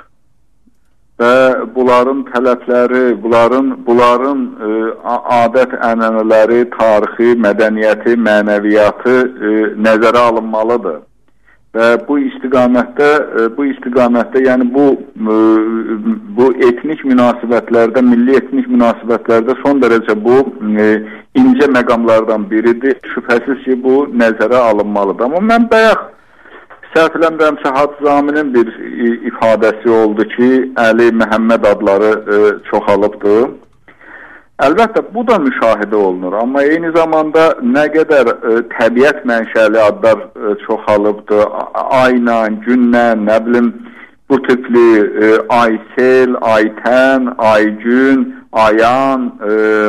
Və bunların tələbləri, bunların, bunların e, adət-ənənələri, tarixi, mədəniyyəti, mənəviyyatı e, nəzərə alınmalıdır. Və bu istiqamətdə, e, bu istiqamətdə, yəni bu e, bu etnik münasibətlərdə, milli etnik münasibətlərdə son dərəcə bu e, incə məqamlardan biridir. Şübhəsiz ki, bu nəzərə alınmalıdır. Amma mən bayaq səhv eləmirəmsə, Hacı Zaminin bir ifadəsi oldu ki, Əli Məhəmməd adları e, çoxalıbdır. Əlbəttə, bu da müşahidə olunur, amma eyni zamanda nə qədər e, təbiət mənşəli adlar e, çoxalıbdır, ayla, günlə, nə bilim, bu tipli e, Aysel, Aytən, Aygün, Ayan, e,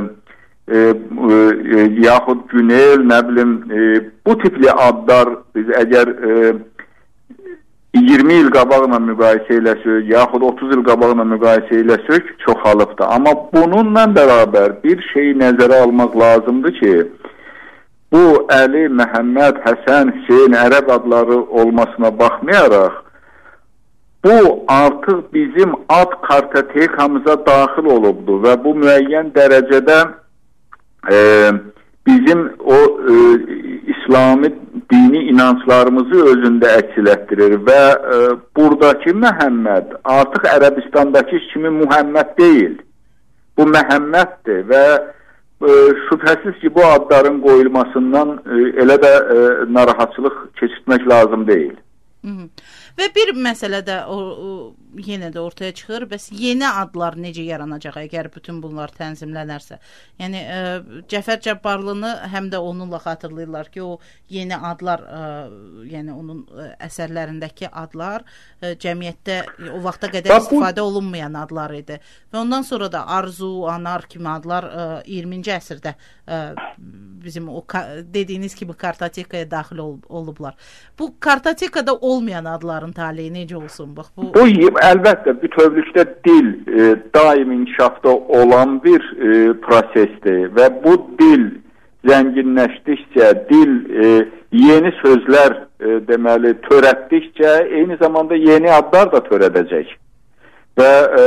e, e, yaxud Günel, nə bilim, e, bu tipli adlar biz əgər e, iyirmi il qabağla müqayisə eləsək, yaxud otuz il qabağla müqayisə eləsək çoxalıbdır. Amma bununla bərabər bir şey nəzərə almaq lazımdır ki, bu Əli, Məhəmməd, Həsən, Hüseyin, ərəb adları olmasına baxmayaraq, bu artıq bizim ad kartotekamıza daxil olubdur və bu müəyyən dərəcədə e, bizim o e, İslami dini inanclarımızı özündə əksələtdirir və e, buradakı Məhəmməd artıq Ərəbistandakı kimi Muhammed deyil. Bu Məhəmməddir və e, şübhəsiz ki, bu adların qoyulmasından e, elə də e, narahatçılıq keçirtmək lazım deyil. Hı -hı. Və bir məsələ də o, o, yenə də ortaya çıxır. Bəs yeni adlar necə yaranacaq əgər bütün bunlar tənzimlənərsə? Yəni ə, Cəfər Cabbarlını həm də onunla xatırlayırlar ki, o yeni adlar, ə, yəni onun ə, əsərlərindəki adlar ə, cəmiyyətdə o vaxta qədər Bax, istifadə bu... olunmayan adlar idi. Və ondan sonra da Arzu, Anar kimi adlar ə, iyirminci əsrdə ə, bizim o dediyiniz kimi kartotekaya daxil ol, olublar. Bu kartotekada olmayan adların taleyi necə olsun? Bax, bu... bu əlbəttə bütövlükdə dil e, daim inkişafda olan bir e, prosesdir və bu dil zənginləşdikcə, dil e, yeni sözlər e, deməli törətdikcə eyni zamanda yeni adlar da törədəcək. Və e,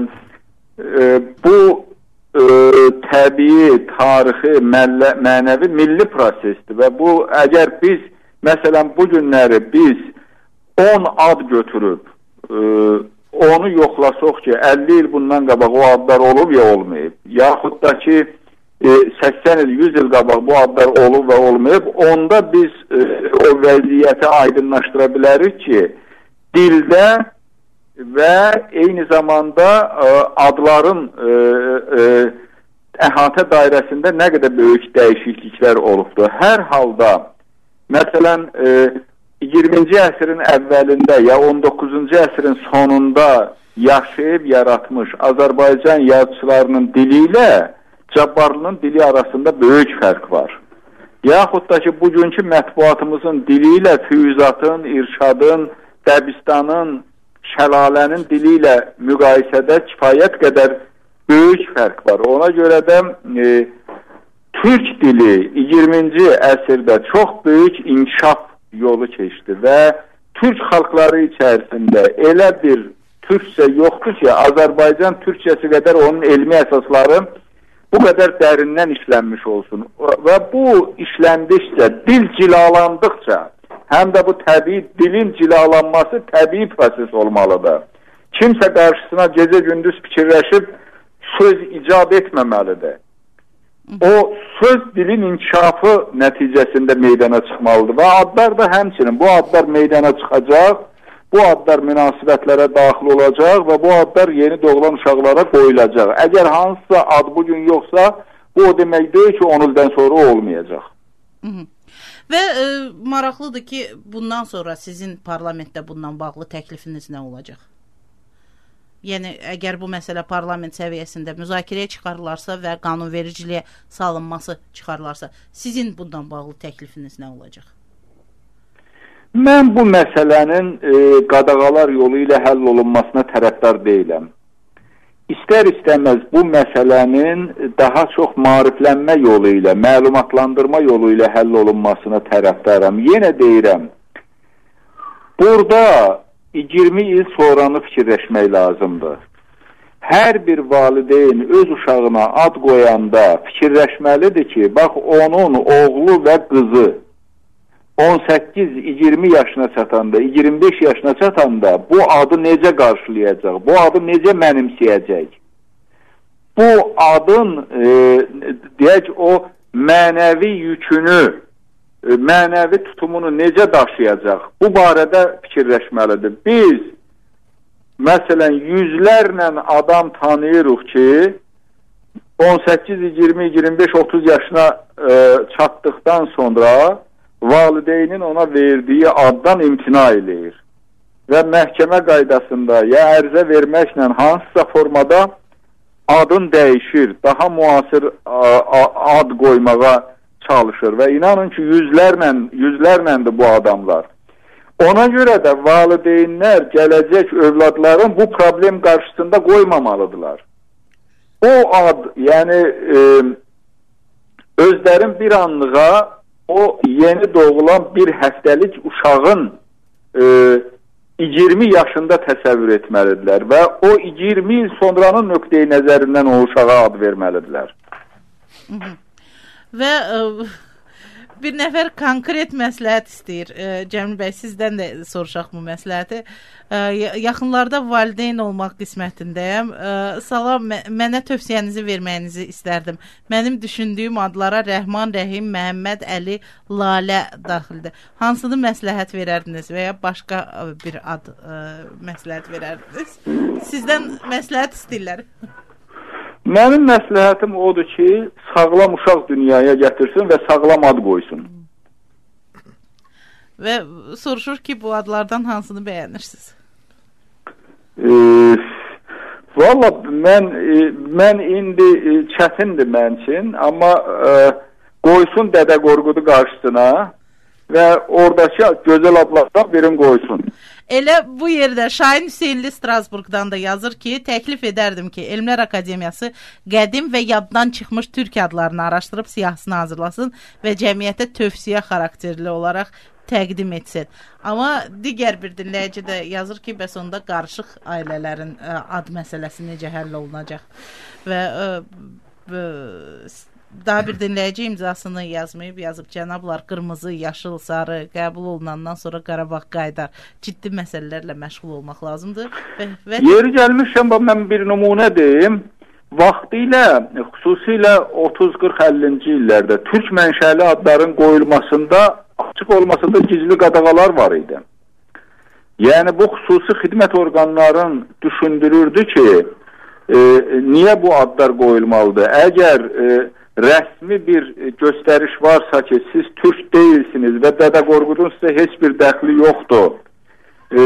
e, bu e, təbii, tarixi, məllə, mənəvi, milli prosesdir və bu əgər biz məsələn bu günləri biz on ad götürüb e, onu yoxlasaq ki, əlli il bundan qabaq o adlar olub ya olmayıb, yaxud da ki e, səksən il, yüz il qabaq bu adlar olub və olmayıb, onda biz e, o vəziyyəti aydınlaşdıra bilərik ki, dildə və eyni zamanda e, adların e, e, əhatə dairəsində nə qədər böyük dəyişikliklər olubdur. Hər halda, məsələn, e, iyirminci əsrin əvvəlində ya on doqquzuncu əsrin sonunda yaşayıb yaratmış Azərbaycan yazıçılarının dili ilə Cabbarlının dili arasında böyük fərq var. Yaxud da ki, bugünkü mətbuatımızın dili ilə Füyuzatın, İrşadın, Dəbistanın, Şəlalənin dili ilə müqayisədə kifayət qədər böyük fərq var. Ona görə də e, Türk dili iyirminci əsrdə çox böyük inkişaf yolu keçdi və Türk xalqları içərisində elə bir Türkçə yoxdur ki, Azərbaycan Türkçəsi qədər onun elmi əsasları bu qədər dərindən işlənmiş olsun. Və bu işləndikcə, dil cilalandıqca, həm də bu təbii dilin cilalanması təbii proses olmalıdır. Kimsə qarşısına gecə-gündüz fikirləşib söz icad etməməlidir. O söz dilin inkişafı nəticəsində meydana çıxmalıdır və adlar da həmçinin bu adlar meydana çıxacaq, bu adlar münasibətlərə daxil olacaq və bu adlar yeni doğulan uşaqlara qoyulacaq. Əgər hansısa ad bugün yoxsa, bu o demək deyil ki, on ildən sonra olmayacaq. Hı -hı. Və e, maraqlıdır ki, bundan sonra sizin parlamentdə bundan bağlı təklifiniz nə olacaq? Yəni əgər bu məsələ parlament səviyyəsində müzakirəyə çıxarılarsa və qanunvericiliyə salınması çıxarılarsa, sizin bundan bağlı təklifiniz nə olacaq? Mən bu məsələnin e, qadağalar yolu ilə həll olunmasına tərəfdar deyiləm. İstər-istəməz bu məsələnin daha çox maariflənmə yolu ilə, məlumatlandırma yolu ilə həll olunmasına tərəfdaram. Yenə deyirəm, burada iyirmi il sonranı fikirləşmək lazımdır. Hər bir valideyn öz uşağına ad qoyanda fikirləşməlidir ki, bax onun oğlu və qızı on səkkiz iyirmi yaşına çatanda, iyirmi beş yaşına çatanda bu adı necə qarşılayacaq, bu adı necə mənimsəyəcək. Bu adın, e, deyək, o mənəvi yükünü, mənəvi tutumunu necə daşıyacaq? Bu barədə fikirləşməlidir. Biz, məsələn, yüzlərlə adam tanıyırıq ki, on səkkiz, iyirmi, iyirmi beş, otuz yaşına e, çatdıqdan sonra valideynin ona verdiyi addan imtina eləyir. Və məhkəmə qaydasında ya ərizə verməklə hansısa formada adın dəyişir, daha müasir ad qoymağa çalışır və inanın ki, yüzlərlə, yüzlərləndir bu adamlar. Ona görə də valideynlər gələcək övladların bu problem qarşısında qoymamalıdırlar. O ad, yəni e, özlərin bir anlığa o yeni doğulan bir həftəlik uşağın e, iyirmi yaşında təsəvvür etməlidirlər və o iyirmi il sonranın nöqteyi nəzərindən o uşağa ad verməlidirlər. Hı -hı. Və ə, bir nəfər konkret məsləhət istəyir. Ə, Cəmil bəy, sizdən də soruşaq bu məsləhəti. Ə, yaxınlarda valideyn olmaq qismətindəyəm. Ə, salam, mənə tövsiyənizi verməyinizi istərdim. Mənim düşündüyüm adlara Rəhman, Rəhim, Məhəmməd, Əli, Lalə daxildir. Hansını məsləhət verərdiniz və ya başqa bir ad ə, məsləhət verərdiniz? Sizdən məsləhət istəyirlər. Mənim məsləhətim odur ki, sağlam uşaq dünyaya gətirsin və sağlam ad qoysun. Və soruşur ki, bu adlardan hansını bəyənirsiniz? E, Valla mən, e, mən indi e, çətindir mən üçün, amma e, qoysun Dədə Qorqudu qarşısına və oradakı gözəl adlardan birini qoysun. Elə bu yerdə Şahin Hüseynli Strasburqdan da yazır ki, təklif edərdim ki, Elmlər Akademiyası qədim və yaddan çıxmış türk adlarını araşdırıb siyahısını hazırlasın və cəmiyyətə tövsiyə xarakterli olaraq təqdim etsin. Amma digər bir dinləyici də yazır ki, bəs onda qarışıq ailələrin ə, ad məsələsi necə həll olunacaq? Və ə, ə, daha bir dinləyici imzasını yazmayıb, yazıb cənablar qırmızı, yaşıl, sarı qəbul olunandan sonra Qarabağ qaydar. Ciddi məsələlərlə məşğul olmaq lazımdır. Və, və... Yeri gəlmişəm, mən bir nümunə deyim. Vaxtilə, xüsusilə otuz qırx əllinci illərdə türk mənşəli adların qoyulmasında açıq olmasa da gizli qadağalar var idi. Yəni bu xüsusi xidmət orqanların düşündürürdü ki, e, niyə bu adlar qoyulmalıdır? Əgər e, rəsmi bir göstəriş varsa ki, siz türk deyilsiniz və Dədə Qorqudun sizə heç bir dəxli yoxdur. E,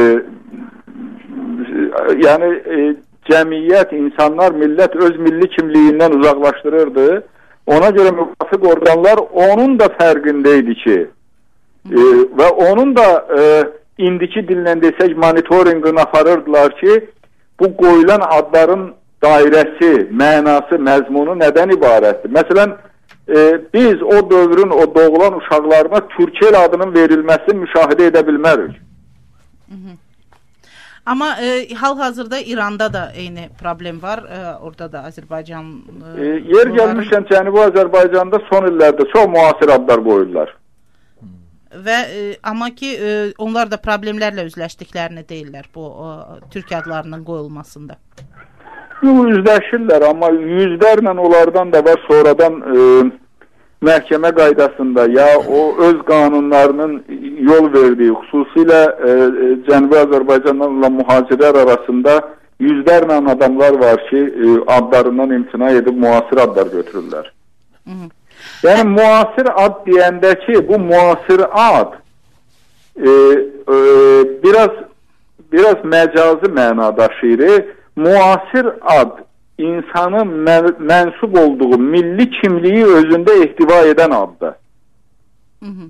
yəni e, cəmiyyət, insanlar, millət öz milli kimliyindən uzaqlaşdırırdı. Ona görə müvafiq orqanlar onun da fərqindeydi ki e, və onun da e, indiki dillə desək monitorinqini aparırdılar ki, bu qoyulan adların dairəsi, mənası, məzmunu nədən ibarətdir? Məsələn, e, biz o dövrün o doğulan uşaqlarına Türkiyə adının verilməsini müşahidə edə bilmərik. Hı -hı. Amma e, hal-hazırda İranda da eyni problem var. E, orada da Azərbaycan... E, e, yer gəlmişkən Cənubi Azərbaycanda son illərdə çox müasir adlar qoyurlar. Və e, amma ki e, onlar da problemlərlə üzləşdiklərini deyirlər bu e, türk adlarının qoyulmasında. Üzləşirlər, amma yüzlərlə onlardan da var sonradan e, məhkəmə qaydasında ya o öz qanunlarının yol verdiyi, xüsusilə e, Cənubi Azərbaycandan olan mühacirlər arasında yüzlərlə adamlar var ki, e, adlarından imtina edib müasir adlar götürürlər. Hı -hı. Yəni müasir ad deyəndə ki, bu müasir ad e, e, biraz biraz məcazi məna daşıyır. Müasir ad insanın mən mənsub olduğu milli kimliyi özündə ehtiva edən addır. Hı -hı.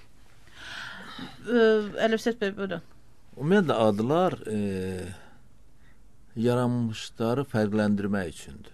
Əlifsət bəy, buyurun. Ümumiyyətlə adlar e, yaranmışları fərqləndirmək üçündür.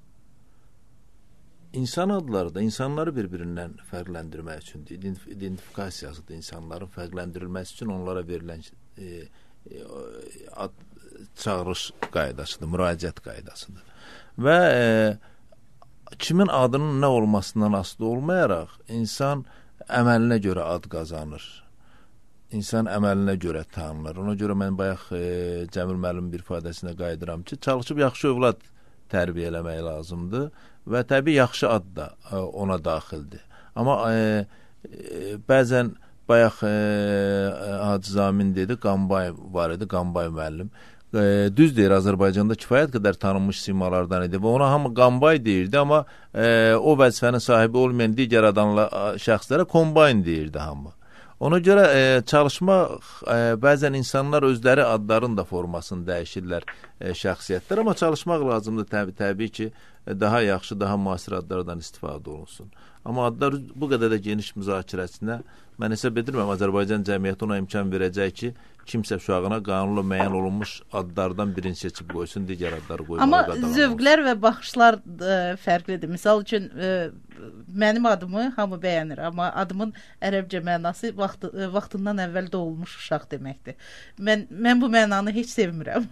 İnsan adları da insanları bir-birindən fərqləndirmək üçündür. İdentifikasiyasıdır insanların fərqləndirilməsi üçün onlara verilən e, e, ad çağırış qaydasıdır, müraciət qaydasıdır. Və e, kimin adının nə olmasından asılı olmayaraq insan əməlinə görə ad qazanır. İnsan əməlinə görə tanınır. Ona görə mən bayaq e, Cəmil müəllim bir ifadəsinə qayıdıram ki, çalışıb yaxşı övlad tərbiyə eləmək lazımdır və təbii yaxşı ad da e, ona daxildir. Amma e, e, bəzən bayaq e, Hacı Zamin dedi, Qambay var idi, Qambay müəllim. E, düz deyir, Azərbaycanda kifayət qədər tanınmış simalardan idi və ona hamı Qambay deyirdi, amma e, o vəzifənin sahibi olmayan digər adamla şəxslərə Kombayn deyirdi hamı. Ona görə e, çalışmaq, e, bəzən insanlar özləri adların da formasını dəyişirlər e, şəxsiyyətlər, amma çalışmaq lazımdır təbii, təbii ki, e, daha yaxşı, daha müasir adlardan istifadə olunsun. Amma adlar bu qədər də geniş müzakirəsinə mən hesab edirəm, Azərbaycan cəmiyyəti ona imkan verəcək ki, kimsə uşağına qanunla müəyyən olunmuş adlardan birini seçib qoysun, digər adları qoymağa amma qadağan zövqlər və baxışlar e, fərqlidir. Misal üçün e, mənim adımı hamı bəyənir, amma adımın ərəbcə mənası vaxt, e, vaxtından əvvəl doğulmuş uşaq deməkdir. Mən, mən bu mənanı heç sevmirəm.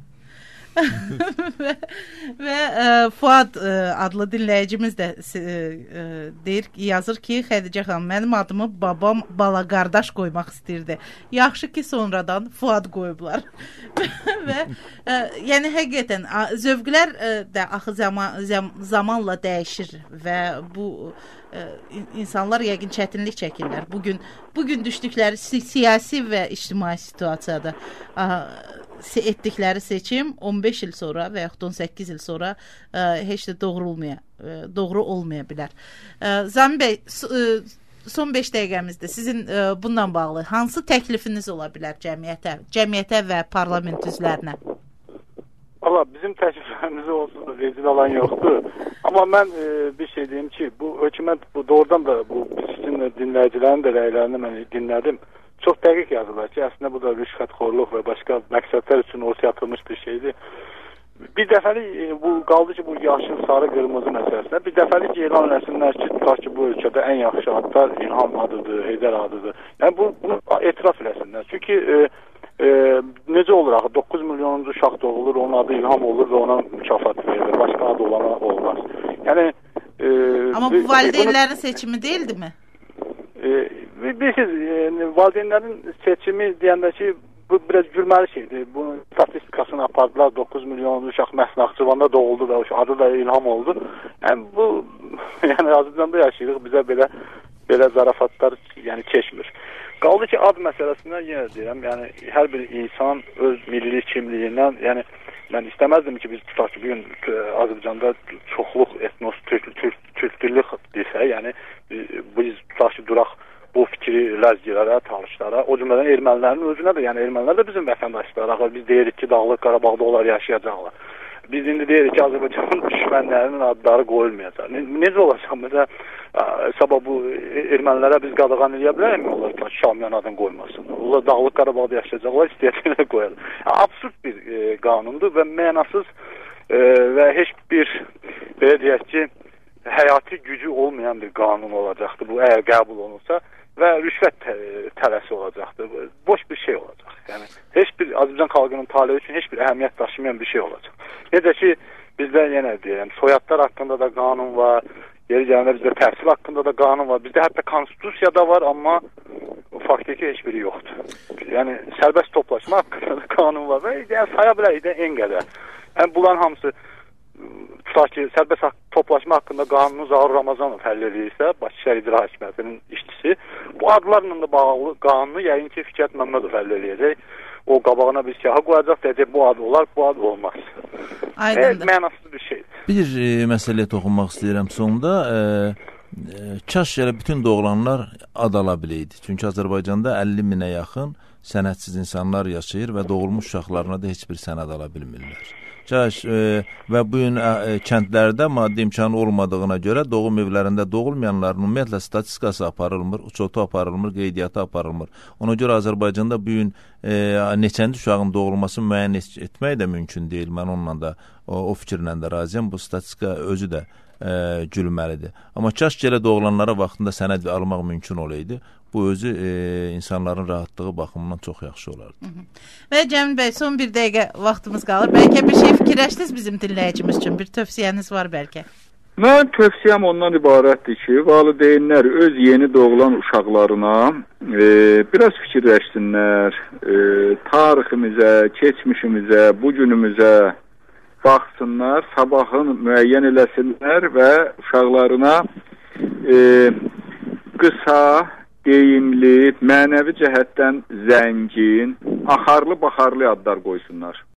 və və e, Fuad e, adlı dinləyicimiz də e, e, deyir, yazır ki, Xədicə xanım, mənim adımı babam bala qardaş qoymaq istirdi. Yaxşı ki, sonradan Fuad qoyublar. və e, yəni həqiqətən zövqlər e, də axı zaman, zamanla dəyişir və bu e, insanlar yəqin çətinlik çəkirlər. Bugün bugün düşdükləri si siyasi və ictimai situasiyada a, etdikləri seçim on beş il sonra və yaxud on səkkiz il sonra ə, heç də doğru olmaya, ə, doğru olmaya bilər. Ə, Zami bəy, son beş dəqiqəmizdə sizin ə, bundan bağlı hansı təklifiniz ola bilər cəmiyyətə, cəmiyyətə və parlament üzvlərinə? Valla bizim təkliflərimiz olsun da rezil olan yoxdur. Amma mən e, bir şey deyim ki, bu hökumət bu doğrudan da bu sizin dinləyicilərin də rəylərini mən dinlədim. Çox dəqiq yazırlar ki, əslində bu da rüşvətxorluq və başqa məqsədlər üçün ortaya atılmış bir şeydir. Bir dəfəlik e, bu qaldı ki, bu yaşıl, sarı, qırmızı məsələsində bir dəfəlik elan eləsinlər ki, tutaq ki, bu ölkədə ən yaxşı adlar İlham adıdır, Heydər adıdır. Yəni bu, bunu etiraf eləsinlər. Çünki e, e, necə olur axı, doqquz milyonuncu uşaq doğulur, onun adı İlham olur və ona mükafat verilir. Başqa adı olana olmaz. Yəni e, amma bu valideynlərin bunu... seçimi deyildi mi? E, Bilirsiniz, e, valideynlərin seçimi deyəndə ki, bu biraz gülməli şeydir. Bunun statistikasını apardılar, doqquz milyon uşaq məhz Naxçıvanda doğuldu və adı da İlham oldu. Yəni bu, yəni Azərbaycanda yaşayırıq, bizə belə belə zarafatlar yəni keçmir. Qaldı ki, ad məsələsindən yenə deyirəm, yəni hər bir insan öz milli kimliyindən, yəni mən istəməzdim ki, biz tutaq ki, bugün Azərbaycanda çoxluq etnos, türk, türk, türk dilli desə, yəni biz tutaq ki, duraq bu fikri ləzgilərə, tarixlərə, o cümlədən ermənilərin özünə də, yəni ermənilər də bizim vətəndaşlarıq. Biz deyirik ki, Dağlıq Qarabağda onlar yaşayacaqlar. Biz indi deyirik ki, Azərbaycanın düşmənlərinin adları qoyulmayacaq. Ne, necə olacaq? Məsələn, sabah bu ermənilərə biz qadağan eləyə bilərəmi onlar ki, Şamiyan adını qoymasın? Onlar Dağlıq Qarabağda yaşayacaqlar, istəyəcəklər qoyalım. Yəni, absurd bir e, qanundur və mənasız e, və heç bir, belə deyək ki, həyati gücü olmayan bir qanun olacaqdır. Bu əgər qəbul olunsa və rüşvət tələsi olacaqdır. Boş bir şey olacaq. Yəni heç bir Azərbaycan xalqının taleyi üçün heç bir əhəmiyyət daşımayan bir şey olacaq. Necə ki, bizdə yenə deyirəm, soyadlar haqqında da qanun var, yeri gələndə bizdə təhsil haqqında da qanun var. Bizdə hətta konstitusiyada var, amma faktiki heç biri yoxdur. Yəni sərbəst toplaşma haqqında da qanun var və yəni, saya bilərik də en qədər. Yəni bunların hamısı tutaq ki, sərbəst toplaşma haqqında qanunu Zaur Ramazanov həll edirsə, Bakı Şəhər İcra Hakimiyyətinin işçisi, bu adlarla da bağlı qanunu yəqin ki, Fikrət Məmmədov həll edəcək. O qabağına bir siyahı qoyacaq, deyəcək, bu adı olar, bu adı olmaz. Aydındır. E, mənasız bir şeydir. Bir e, məsələyə toxunmaq istəyirəm sonda. E, e, kaş elə bütün doğulanlar ad ala biləydi. Çünki Azərbaycanda əlli minə yaxın sənədsiz insanlar yaşayır və doğulmuş uşaqlarına da heç bir sənəd ala bilmirlər. Caş, e, və bu gün e, kəndlərdə maddi imkanı olmadığına görə doğum evlərində doğulmayanların ümumiyyətlə statistikası aparılmır, uçotu aparılmır, qeydiyyatı aparılmır. Ona görə Azərbaycanda bu gün e, neçəncə uşağın doğulması müəyyən etmək də mümkün deyil. Mən onunla da o, o fikirlə də razıyam. Bu statistika özü də e, gülməlidir. Amma kaş gələ doğulanlara vaxtında sənəd almaq mümkün olaydı. Bu özü e, insanların rahatlığı baxımından çox yaxşı olardı. Hı -hı. Və Cəmil bəy, son bir dəqiqə vaxtımız qalır. Bəlkə bir şey fikirləşdiniz bizim dinləyicimiz üçün, bir tövsiyəniz var bəlkə? Mən tövsiyəm ondan ibarətdir ki, valideynlər öz yeni doğulan uşaqlarına e, biraz fikirləşsinlər, e, tariximizə, keçmişimizə, bugünümüzə baxsınlar, sabahın müəyyən eləsinlər və uşaqlarına e, qısa, deyimli, mənəvi cəhətdən zəngin, axarlı-baxarlı adlar qoysunlar.